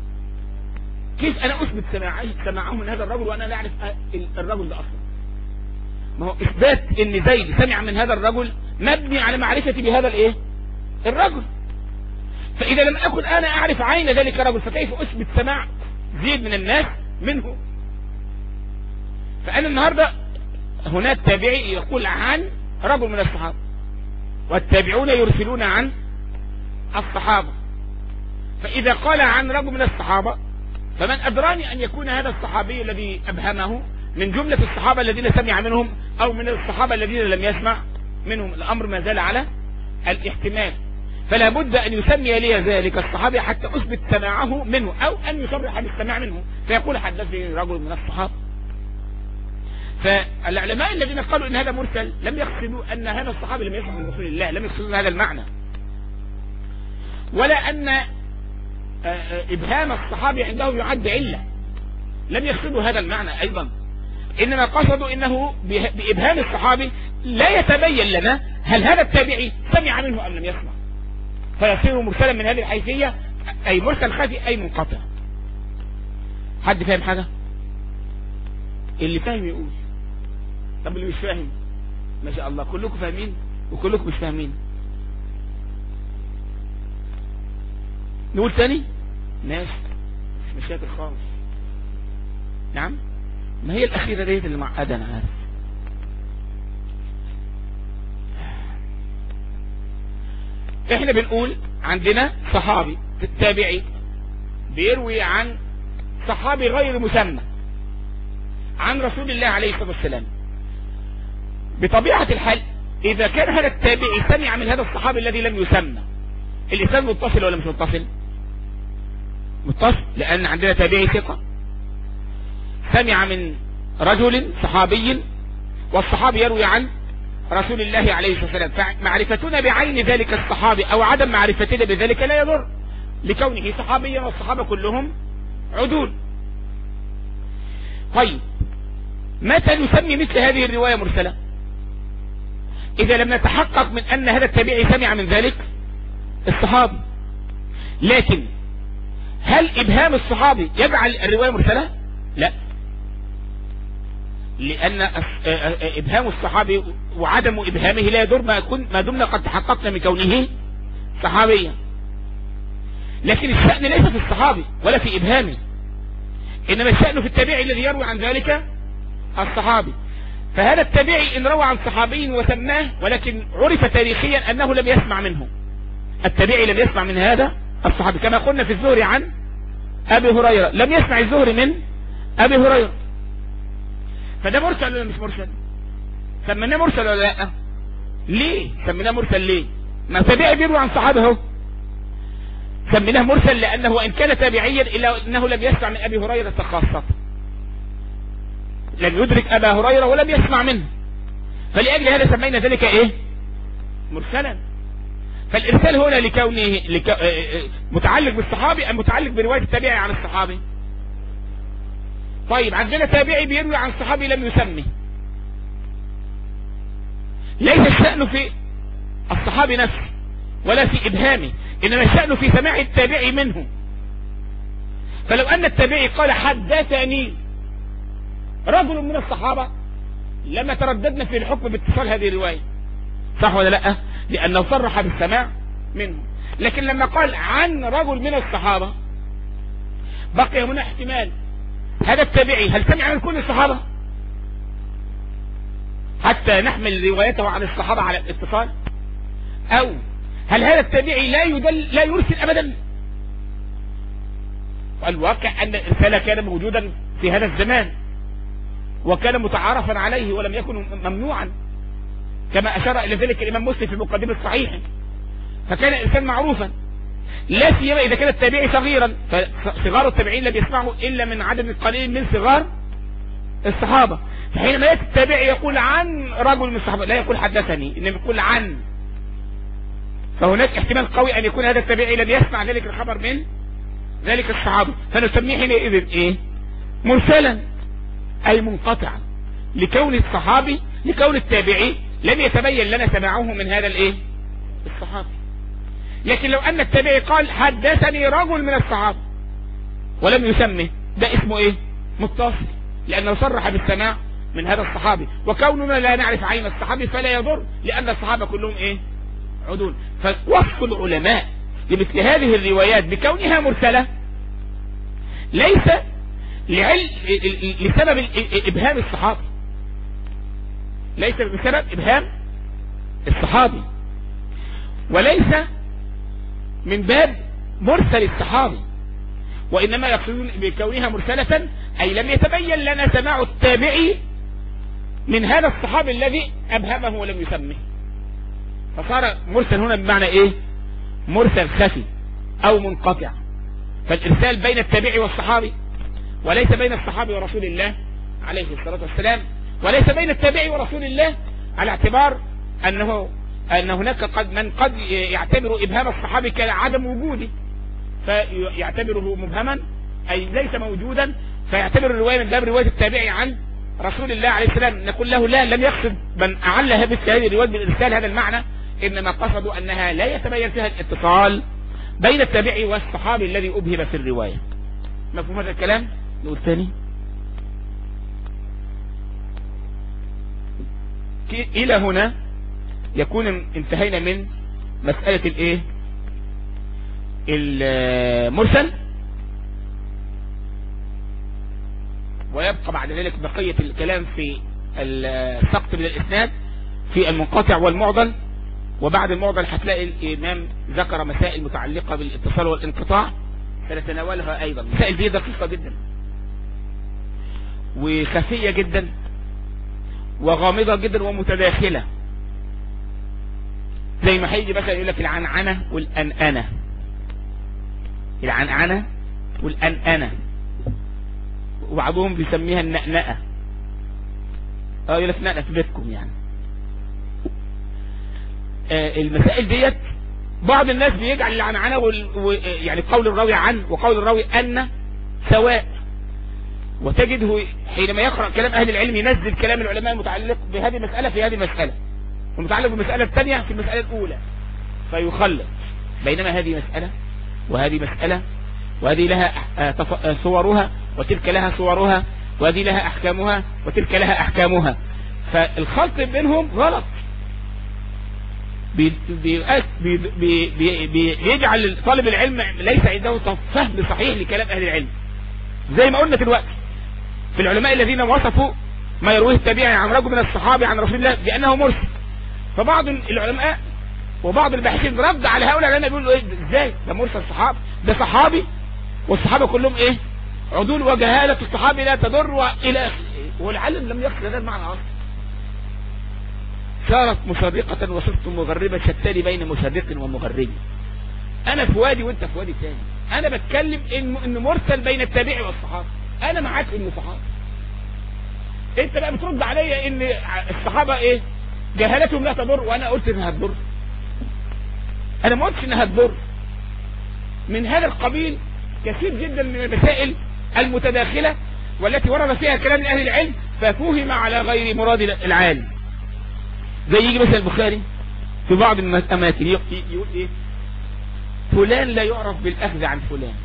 كيف انا اثبت سماعه سماعه من هذا الرجل وانا لا اعرف الرجل ده اصلا؟ ما هو اثبات ان زيد سمع من هذا الرجل مبني على معرفتي بهذا الايه الرجل. فاذا لم اكن انا اعرف عين ذلك الرجل فكيف اثبت سماع زيد من الناس منه؟ فانا النهاردة هناك تابعي يقول عن رجل من الصحابة، والتابعون يرسلون عن الصحابة. فاذا قال عن رجل من الصحابة فمن ادراني ان يكون هذا الصحابي الذي ابهمه من جملة الصحابة الذين سمع منهم او من الصحابة الذين لم يسمع منهم. الامر ما زال على الاحتمال، فلا بد ان يسمي لي ذلك الصحابي حتى اثبت سماعه منه، او ان يصرح بالسماع منه فيقول حدثني رجل من الصحابة. فالعلماء الذين قالوا ان هذا مرسل لم يقصدوا ان هذا الصحابي لم يسمع من رسول الله، لم يقصدوا هذا المعنى، ولا ان ابهام الصحابي عنده يعد علة، لم يقصدوا هذا المعنى ايضا، انما قصدوا انه بابهام الصحابي لا يتبين لنا هل هذا التابعي سمع منه ام لم يسمع، فيصير مرسلا من هذه الحيثية، اي مرسل خفي اي منقطع. حد فاهم حاجة؟ اللي فاهم يقول، طب اللي مش فاهم ما شاء الله كلكم فاهمين وكلكم مش فاهمين. نقول تاني ماشي مش مشاكل خالص. نعم ما هي الاخيرة ديت اللي معقدة انا عارف. احنا بنقول عندنا صحابي التابعي بيروي عن صحابي غير مسمى عن رسول الله عليه الصلاة والسلام. بطبيعة الحال اذا كان هذا التابعي سمع من هذا الصحابي الذي لم يسمى، الاسناد متصل ولا مش متصل؟ متصل، لان عندنا تابعي ثقة سمع من رجل صحابي والصحابي يروي عن رسول الله عليه الصلاة والسلام، فمعرفتنا بعين ذلك الصحابي او عدم معرفتنا بذلك لا يضر لكونه صحابيا والصحابة كلهم عدول. طيب متى نسمي مثل هذه الرواية مرسلة؟ اذا لم نتحقق من ان هذا التابعي سمع من ذلك الصحابي. لكن هل ابهام الصحابي يجعل الرواية مرسلة؟ لا، لان ابهام الصحابي وعدم ابهامه لا يضر ما كن ما دمنا قد تحققنا من كونه صحابيا. لكن الشأن ليس في الصحابي ولا في ابهامه، انما الشأن في التابعي الذي يروي عن ذلك الصحابي. فهذا التابعي ان روى عن صحابي وسماه ولكن عرف تاريخيا انه لم يسمع منه، التابعي لم يسمع من هذا الصحابي، كما قلنا في الزهري عن ابي هريرة لم يسمع الزهري من ابي هريرة، فده مرسل ولا مش مرسل؟ سميناه مرسل ولا لا؟ ليه سميناه مرسل؟ ليه؟ ما تابعي بيروي عن صحابه اهو، سميناه مرسل لانه وان كان تابعيا الا انه لم يسمع من ابي هريرة خاصة، لم يدرك ابا هريرة ولم يسمع منه، فلأجل هذا سمينا ذلك ايه؟ مرسلا. فالارسال هنا لكونه لك... متعلق بالصحابي ام متعلق برواية التابعي عن الصحابي؟ طيب عندنا تابعي بيروي عن صحابي لم يسمي، ليس الشأن في الصحابي نفسه ولا في ابهامه، انما الشأن في سماع التابعي منه. فلو ان التابعي قال حدثني رجل من الصحابة لما ترددنا في الحكم باتصال هذه الرواية، صح ولا لا؟ لانه صرح بالسماع منه. لكن لما قال عن رجل من الصحابة بقي هنا احتمال، هذا التابعي هل سمع من كل الصحابة حتى نحمل روايته عن الصحابة على الاتصال، او هل هذا التابعي لا يدل لا يرسل ابدا؟ والواقع ان الارسال كان موجودا في هذا الزمان وكان متعارفا عليه ولم يكن ممنوعا، كما اشار الى ذلك الامام مسلم في مقدمة الصحيح، فكان الارسال معروفا، لا سيما اذا كان التابعي صغيرا، فصغار التابعين لم يسمعوا الا من عدد قليل من صغار الصحابة. فحينما ياتي التابعي يقول عن رجل من الصحابة لا يقول حدثني، انما يقول عن، فهناك احتمال قوي ان يكون هذا التابعي لم يسمع ذلك الخبر من ذلك الصحابة، فنسميه حينئذ ايه؟ مرسلا، اي منقطعا، لكون الصحابي لكون التابعي لم يتبين لنا سماعه من هذا الايه؟ الصحابي. لكن لو ان التابعي قال حدثني رجل من الصحابة ولم يسمه، ده اسمه ايه؟ متصل، لانه صرح بالسماع من هذا الصحابي، وكوننا لا نعرف عين الصحابي فلا يضر، لأن الصحابة كلهم ايه عدول. فوصف العلماء لمثل هذه الروايات بكونها مرسلة ليس لعلم لسبب إبهام الصحابي، ليس بسبب إبهام الصحابي، وليس من باب مرسل الصحابي، وإنما يقصدون بكونها مرسلة أي لم يتبين لنا سماع التابعي من هذا الصحابي الذي أبهمه ولم يسمه، فصار مرسل هنا بمعنى إيه؟ مرسل خفي أو منقطع. فالإرسال بين التابعي والصحابي، وليس بين الصحابي ورسول الله عليه الصلاة والسلام، وليس بين التابعي ورسول الله، على اعتبار أنه أن هناك قد من قد يعتبر إبهام الصحابي كعدم وجوده، فيعتبره مبهما أي ليس موجودا، فيعتبر الرواية من باب رواية التابعي عن رسول الله عليه السلام. نقول له لا، لم يقصد من أعلها بهذه الرواية بالإرسال هذا المعنى، إنما قصدوا أنها لا يتبين فيها الاتصال بين التابعي والصحابي الذي أبهم في الرواية. مفهوم هذا الكلام؟ نقول ثاني. إلى هنا يكون انتهينا من مسألة الايه المرسل، ويبقى بعد ذلك بقية الكلام في السقط من الإسناد في المنقطع والمعضل. وبعد المعضل هتلاقي الإمام ذكر مسائل متعلقة بالاتصال والانقطاع سنتناولها أيضا. مسائل دي دقيقة جدا وخفية جدا وغامضة جدا ومتداخلة، زي ما هيجي مثلا يقول لك العنعنة والأنأنة، العنعنة والأنأنة، وبعضهم بيسميها النأنأة. اه يقول لك نأنأة في بيتكم يعني. آه المسائل ديت بعض الناس بيجعل العنعنة و... يعني قول الراوي عن وقول الراوي أن سواء، وتجده حينما يقرأ كلام أهل العلم ينزل كلام العلماء المتعلق بهذه المسألة في هذه المسألة، والمتعلق بالمسألة الثانية في المسألة الأولى، فيخلط بينما هذه مسألة وهذه مسألة، وهذه لها صورها وتلك لها صورها، وهذه لها أحكامها وتلك لها أحكامها، فالخلط بينهم غلط، بي بي بي بي بي بيجعل طالب العلم ليس عنده فهم صحيح لكلام أهل العلم. زي ما قلنا دلوقتي في العلماء الذين وصفوا ما يرويه التابعي عن رجل من الصحابة عن رسول الله بأنه مرسل، فبعض العلماء وبعض الباحثين رد على هؤلاء العلماء بيقولوا ايه ازاي ده مرسل صحابي، ده صحابي والصحابة كلهم ايه عدول، وجهالة الصحابي لا تضر والى اخره، والعلم لم يقصد هذا المعنى اصلا. صارت مصادقة وصرت مغربة، شتاني بين مصادق ومغرب، انا في وادي وانت في وادي ثاني. انا بتكلم ان انه مرسل بين التابعي والصحابة، انا معاك انه صحابي، انت بقى بترد عليا ان الصحابة ايه جهالتهم لا تضر، وانا قلت انها تضر. انا ما قلتش انها تضر. من هذا القبيل كثير جدا من المسائل المتداخلة والتي ورد فيها كلام من اهل العلم ففهم على غير مراد العالم. زي يجي مثلا البخاري في بعض الاماكن يقول ايه فلان لا يعرف بالاخذ عن فلان،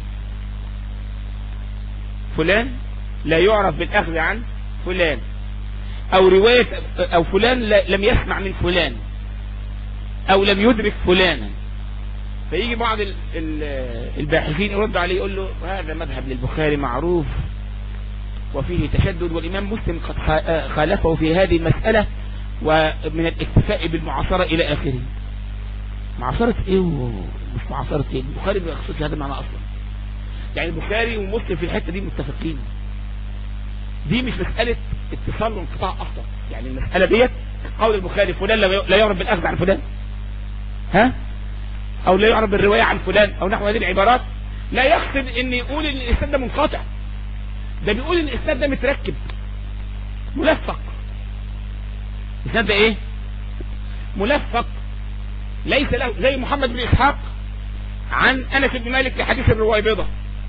فلان لا يعرف بالاخذ عن فلان، او رواية او فلان لم يسمع من فلان او لم يدرك فلانا. فيجي بعض الباحثين يرد عليه يقول له هذا مذهب للبخاري معروف وفيه تشدد، والامام مسلم قد خالفه في هذه المسألة ومن الاكتفاء بالمعاصرة الى اخره. معاصرة ايه ومش معاصرة ايه؟ البخاري ما يقصدش هذا المعنى اصلا. يعني البخاري ومسلم في الحتة دي متفقين، دي مش مسألة اتصال وانقطاع اصلا. يعني المسألة ديت قول البخاري فلان لا يعرف بالاخذ عن فلان، ها، او لا يعرف بالرواية عن فلان او نحو هذه العبارات، لا يقصد ان يقول ان الاسناد ده منقطع، ده بيقول ان الاسناد ده متركب ملفق. الاسناد ده ايه ملفق، ليس له زي محمد بن اسحاق عن انس بن مالك في حديث الرويبضة،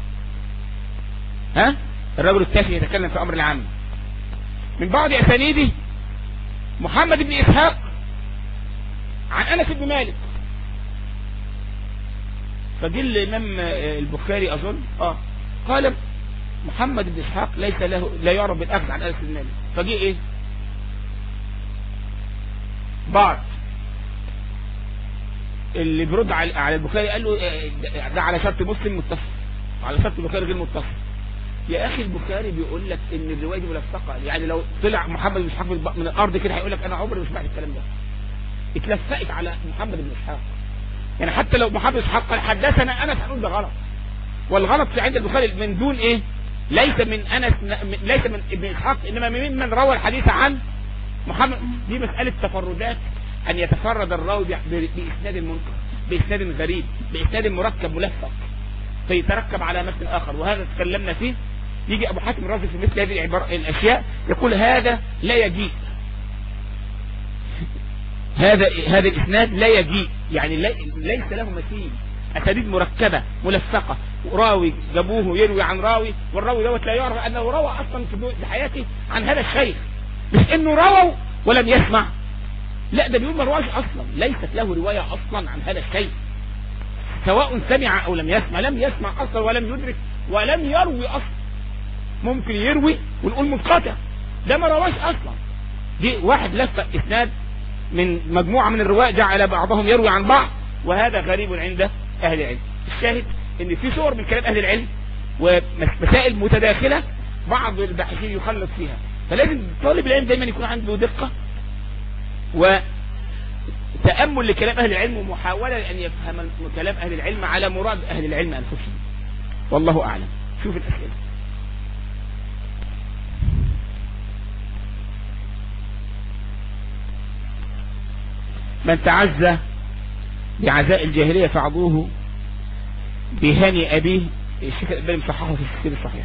ها، الرجل التافه يتكلم في امر العام. من بعض اسانيده محمد بن اسحاق عن انس بن مالك، فجي الامام البخاري اظن اه قال محمد بن اسحاق ليس له لا يعرف بالاخذ عن انس بن مالك، فجي ايه بعض اللي بيرد على على البخاري قال له ده على شرط مسلم متصل، على شرط البخاري غير متصل. يا اخي البخاري بيقول لك ان الروايه دي ملفقه، يعني لو طلع محمد بن اسحاق من الارض كده هيقول لك انا عمري ما سمعت الكلام ده، اتلفقت على محمد بن اسحاق. يعني حتى لو محمد بن اسحاق قال حدثنا انس هنقول ده غلط، والغلط في عند البخاري من دون ايه؟ ليس من انس، ليس من ابن اسحاق، انما ممن روى الحديث عن محمد. دي مساله تفردات، ان يتفرد الراوي باسناد منكر، باسناد غريب، باسناد مركب ملفق فيتركب على مثل اخر، وهذا تكلمنا فيه. يجي ابو حاتم الرازي في مثل هذه الاشياء يقول هذا لا يجيء، هذا هذا الاسناد لا يجيء، يعني ليس له مثيل، اسانيد مركبه ملفقه، راوي جابوه يروي عن راوي، والراوي دوت لا يعرف انه روى اصلا في حياته عن هذا الشيخ، مش انه روى ولم يسمع، لا ده بيقول ما رواش اصلا، ليست له روايه اصلا عن هذا الشيء، سواء سمع او لم يسمع، لم يسمع اصلا ولم يدرك ولم يروي اصلا. ممكن يروي ونقول منقطع، ده ما رواش اصلا. دي واحد لفق اسناد من مجموعه من الرواه جعل بعضهم يروي عن بعض، وهذا غريب عند اهل العلم. الشاهد ان في صور من كلام اهل العلم ومسائل متداخله بعض الباحثين يخلط فيها، فلازم طالب العلم دايما يكون عنده دقه وتامل لكلام اهل العلم، ومحاوله ان يفهم كلام اهل العلم على مراد اهل العلم انفسهم. والله اعلم. شوف الاسئله. من تعزى بعزاء الجاهلية فعضوه بهني أبيه. الشيخ الألباني مصححه في السلسلة الصحيح.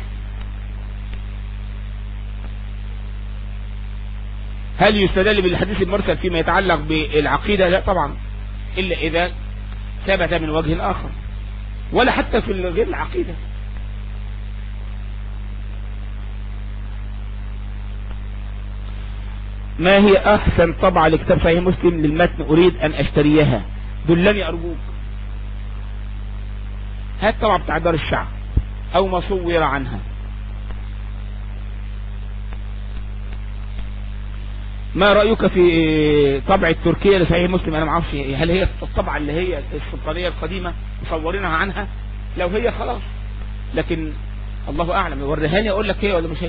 هل يستدل بالحديث المرسل فيما يتعلق بالعقيدة؟ لا طبعا، إلا إذا ثبت من وجه آخر، ولا حتى في غير العقيدة. ما هي أحسن طبعة لكتاب صحيح مسلم للمتن؟ أريد أن أشتريها، دلني أرجوك. هات طبعة بتاع دار الشعب أو ما صور عنها. ما رأيك في طبعة التركية لصحيح مسلم؟ أنا ما اعرفش هل هي الطبعة اللي هي السلطانية القديمة مصورينها عنها، لو هي خلاص، لكن الله أعلم. وريهاني أقول لك هي ولا مش هي.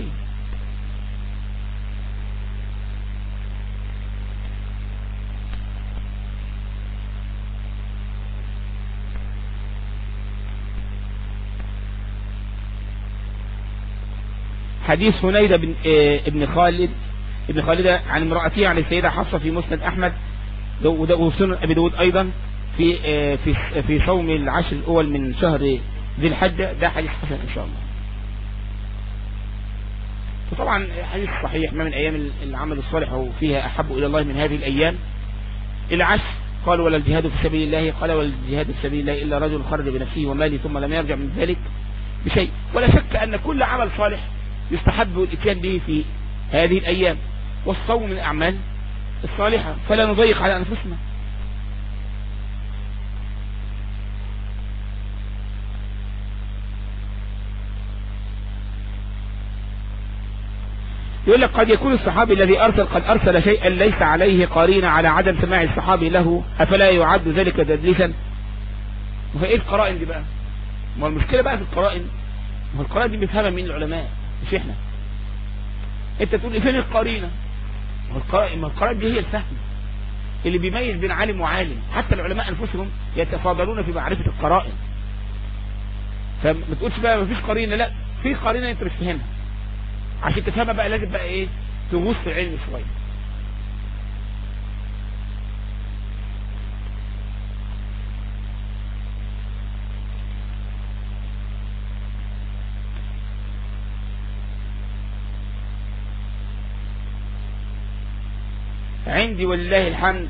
حديث هنيدة بن ابن خالد ابن خالد عن امرأته عن السيدة حفصة في مسند أحمد وسنن أبي داود أيضا في في في صوم العشر الأول من شهر ذي الحجة، ده حديث حسن إن شاء الله. وطبعا حديث صحيح، ما من أيام العمل الصالح وفيها أحب إلى الله من هذه الأيام العشر. قال ولا الجهاد في سبيل الله، قال ولا الجهاد في سبيل الله إلا رجل خرج بنفسه وماله ثم لم يرجع من ذلك بشيء. ولا شك أن كل عمل صالح يستحب الاتيان به في هذه الأيام، والصوم من الأعمال الصالحة، فلا نضيق على أنفسنا. يقول لك قد يكون الصحابي الذي أرسل قد أرسل شيئا ليس عليه قرينة على عدم سماع الصحابي له، أفلا يعد ذلك تدليسا؟ وفي القرائن دي بقى؟ ما المشكلة بقى في القرائن، ما القرائن دي بيفهمها من العلماء مش احنا. انت تقول فين القرينة؟ ما القرائن دي هي الفهم اللي بيميز بين عالم وعالم، حتى العلماء انفسهم يتفاضلون في معرفة القرائن. فما تقولش بقى ما فيش قرينة، لا في قرينة انت مش فاهمها، عشان تفهمها بقى لازم بقى ايه، تغوص في العلم شوية. عندي ولله الحمد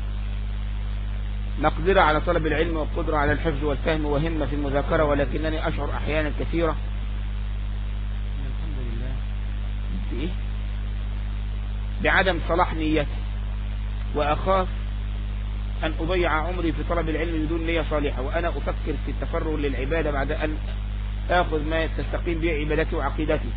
مقدرة على طلب العلم وقدرة على الحفظ والفهم وهمة في المذاكرة، ولكنني أشعر أحيانا كثيرة الحمد لله بإيه؟ بعدم صلاح نيتي، وأخاف أن أضيع عمري في طلب العلم بدون نية صالحة، وأنا أفكر في التفرغ للعبادة بعد أن آخذ ما تستقيم به عبادتي وعقيدتي.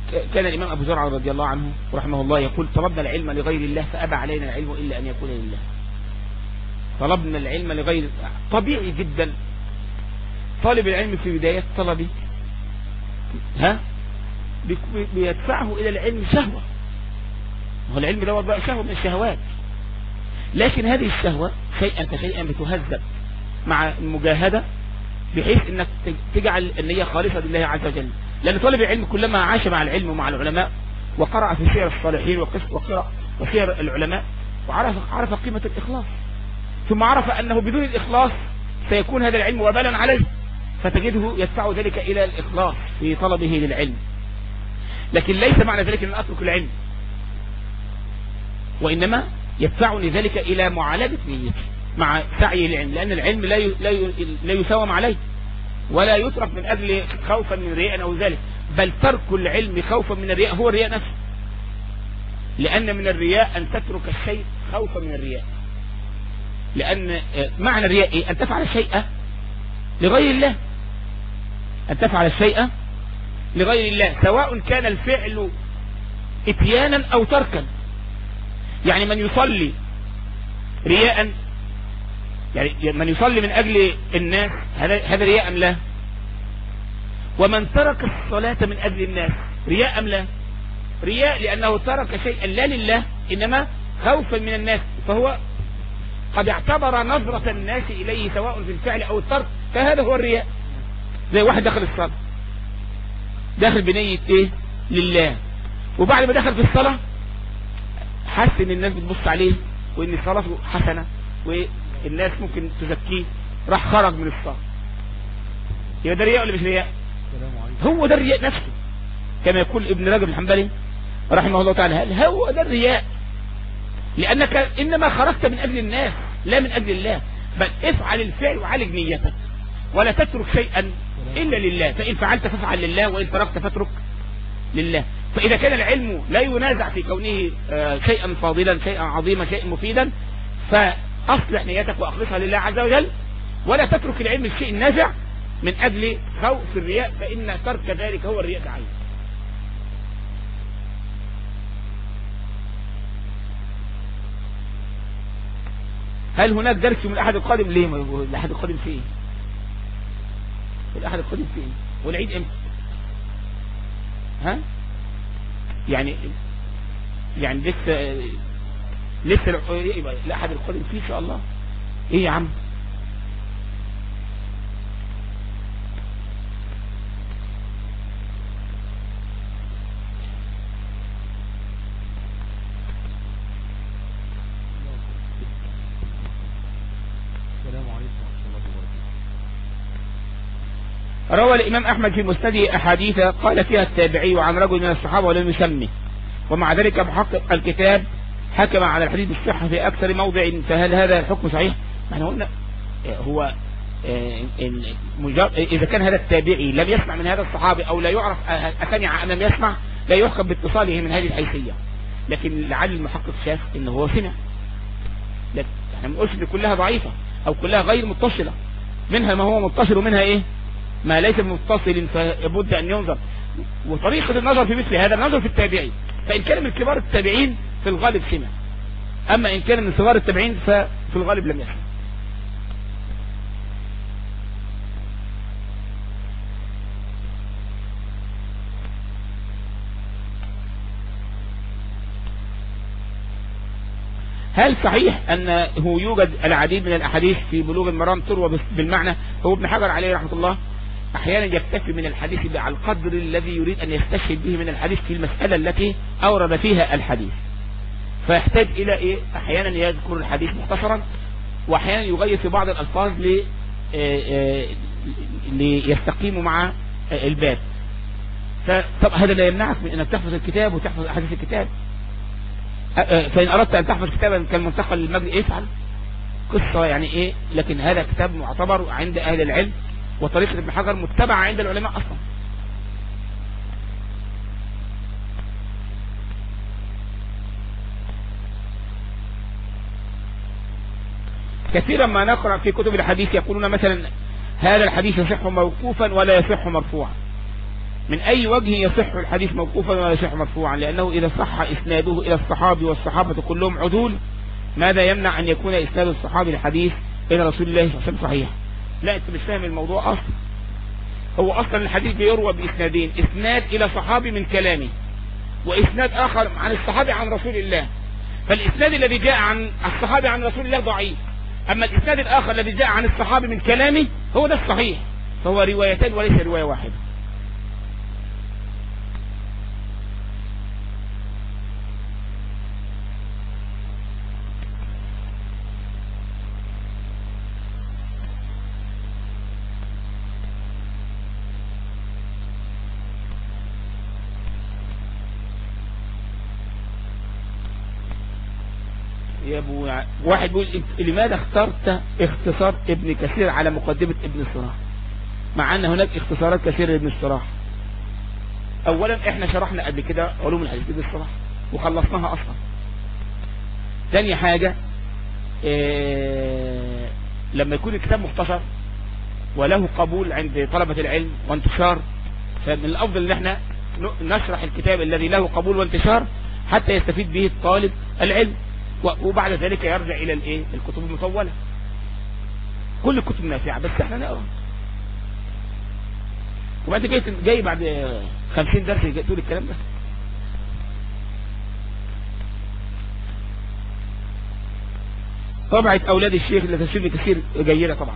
كان الإمام أبو زرعة رضي الله عنه ورحمه الله يقول طلبنا العلم لغير الله فأبى علينا العلم إلا أن يكون لله. طلبنا العلم لغير، طبيعي جدا طالب العلم في بداية طلبه ها بيدفعه إلى العلم شهوة، هو العلم دوت بقى شهوة من الشهوات، لكن هذه الشهوة شيئا فشيئا بتهذب مع المجاهدة بحيث انك تجعل النية خالصة لله عز وجل. لأن طالب العلم كلما عاش مع العلم ومع العلماء وقرأ في سير الصالحين وقرأ وسير العلماء وعرف عرف قيمة الإخلاص، ثم عرف أنه بدون الإخلاص سيكون هذا العلم وبالا عليه، فتجده يدفع ذلك إلى الإخلاص في طلبه للعلم. لكن ليس معنى ذلك أن أترك العلم، وإنما يدفعني ذلك إلى معالجة نيتي مع سعي للعلم، لأن العلم لا لا لا يساوم عليه ولا يترك من أجل خوفا من رياء أو ذلك، بل ترك العلم خوفا من الرياء هو الرياء نفسه، لأن من الرياء أن تترك الشيء خوفا من الرياء. لأن معنى الرياء إيه؟ أن تفعل الشيء لغير الله، أن تفعل الشيء لغير الله، سواء كان الفعل اتيانا أو تركا. يعني من يصلي رياء، يعني من يصلي من أجل الناس هذا رياء أم لا؟ ومن ترك الصلاة من أجل الناس رياء أم لا؟ رياء، لأنه ترك شيئا لا لله إنما خوفا من الناس، فهو قد اعتبر نظرة الناس إليه سواء في الفعل أو الترك، فهذا هو الرياء. زي واحد دخل الصلاة داخل بنية إيه؟ لله، وبعد ما دخل في الصلاة حس إن الناس بتبص عليه وإن صلاته حسنة والناس ممكن تزكيه، راح خرج من الصلاة. يبقى ده رياء ولا مش رياء؟ هو ده الرياء نفسه، كما يقول ابن رجب الحنبلي رحمه الله تعالى، هل هو ده الرياء؟ لأنك إنما خرجت من أجل الناس لا من أجل الله، بل افعل الفعل وعالج نيتك ولا تترك شيئا إلا لله، فإن فعلت فافعل لله وإن تركت فاترك لله. فإذا كان العلم لا ينازع في كونه شيئا فاضلا شيئا عظيما شيئا مفيدا، فأصلح نيتك وأخلصها لله عز وجل، ولا تترك العلم الشيء النافع من أجل خوف الرياء، فإن ترك ذلك هو الرياء تعين. هل هناك درس من الأحد القادم؟ ليه الأحد القادم فيه ايه؟ الأحد القادم فيه ايه؟ والعيد امتى؟ ها يعني يعني لسه لسه يبقى الأحد القادم فيه ان شاء الله. ايه يا عم؟ روى الإمام أحمد في مسنده أحاديث قال فيها التابعي عن رجل من الصحابة ولم يسمي، ومع ذلك محقق الكتاب حكم على الحديث بالصحة في أكثر موضع، فهل هذا الحكم صحيح؟ احنا قلنا هو إذا كان هذا التابعي لم يسمع من هذا الصحابي أو لا يعرف أسمع أم لم يسمع لا يحكم باتصاله من هذه الحيثية، لكن لعل المحقق شاف إنه هو سمع. لكن احنا ما بنقولش إن كلها ضعيفة أو كلها غير متصلة، منها ما هو متصل ومنها إيه ما ليس متصل، فيبد أن ينظر. وطريقة النظر في مثل هذا النظر في التابعين، فإن كان من كبار التابعين في الغالب سمع، أما إن كان من صغار التابعين ففي الغالب لم يسمع. هل صحيح أنه يوجد العديد من الأحاديث في بلوغ المرام تروى بالمعنى؟ هو ابن حجر عليه رحمة الله أحيانا يكتفي من الحديث على القدر الذي يريد أن يستشهد به من الحديث في المسألة التي أورد فيها الحديث، فيحتاج إلى إيه؟ أحيانا يذكر الحديث مختصرا، وأحيانا يغير في بعض الألفاظ ليستقيم مع الباب. فطب هذا لا يمنعك من أنك تحفظ الكتاب وتحفظ أحاديث الكتاب، فإن أردت أن تحفظ كتابا كالمنتقى للمجد افعل قصة يعني إيه، لكن هذا كتاب معتبر عند أهل العلم، وطريقة ابن حجر متبعة عند العلماء أصلا. كثيرا ما نقرأ في كتب الحديث يقولون مثلا هذا الحديث يصح موقوفا ولا يصح مرفوعا، من أي وجه يصح الحديث موقوفا ولا يصح مرفوعا؟ لأنه إذا صح إسناده إلى الصحابي والصحابة كلهم عدول، ماذا يمنع أن يكون إسناد الصحابي الحديث إلى رسول الله صلى الله عليه وسلم صحيح؟ لا، أنت مش فاهم الموضوع أصلا. هو أصلا الحديث بيروى بإسنادين، إسناد إلى صحابي من كلامه، وإسناد آخر عن الصحابي عن رسول الله. فالإسناد الذي جاء عن الصحابي عن رسول الله ضعيف، أما الإسناد الآخر الذي جاء عن الصحابي من كلامه هو ده الصحيح. فهو روايتان وليس رواية واحدة. يا ابو واحد بيقول لماذا اخترت اختصار ابن كثير على مقدمة ابن الصلاح مع ان هناك اختصارات كثيرة لابن الصلاح؟ اولا احنا شرحنا قبل كده علوم الحديث ابن الصلاح وخلصناها اصلا. ثاني حاجة إيه لما يكون الكتاب مختصر وله قبول عند طلبة العلم وانتشار، فمن الافضل ان احنا نشرح الكتاب الذي له قبول وانتشار حتى يستفيد به طالب العلم، وبعد ذلك يرجع الى الايه الكتب المطولة. كل الكتب نافعة بس احنا نقرأ. وبعد جاي جاي بعد خمسين درس جاي تقول الكلام ده. طبعة اولاد الشيخ اللي تفسير كثير جيدة طبعا.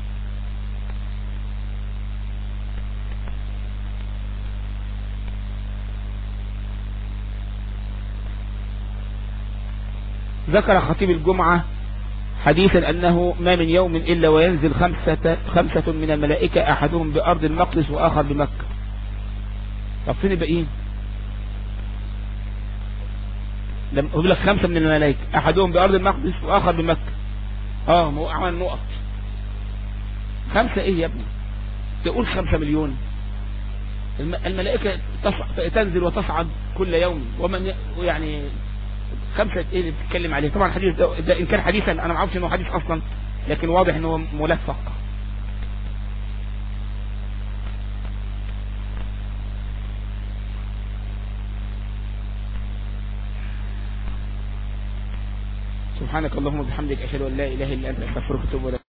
ذكر خطيب الجمعة حديثا أنه ما من يوم إلا وينزل خمسة, خمسة من الملائكة أحدهم بأرض المقدس وآخر بمكة. طب فين الباقيين؟ لما أقول لك خمسة من الملائكة أحدهم بأرض المقدس وآخر بمكة، اه ما هو عمل نقط. خمسة ايه يا ابني؟ تقول خمسة مليون. الملائكة تنزل وتصعد كل يوم، ومن يعني خمسة ايه اللي بتتكلم عليه؟ طبعا الحديث ده, ده ان كان حديثا انا ما اعرفش انه حديث اصلا، لكن واضح انه ملفق. سبحانك اللهم وبحمدك اشهد ان لا اله الا انت استغفرك واتوب اليك.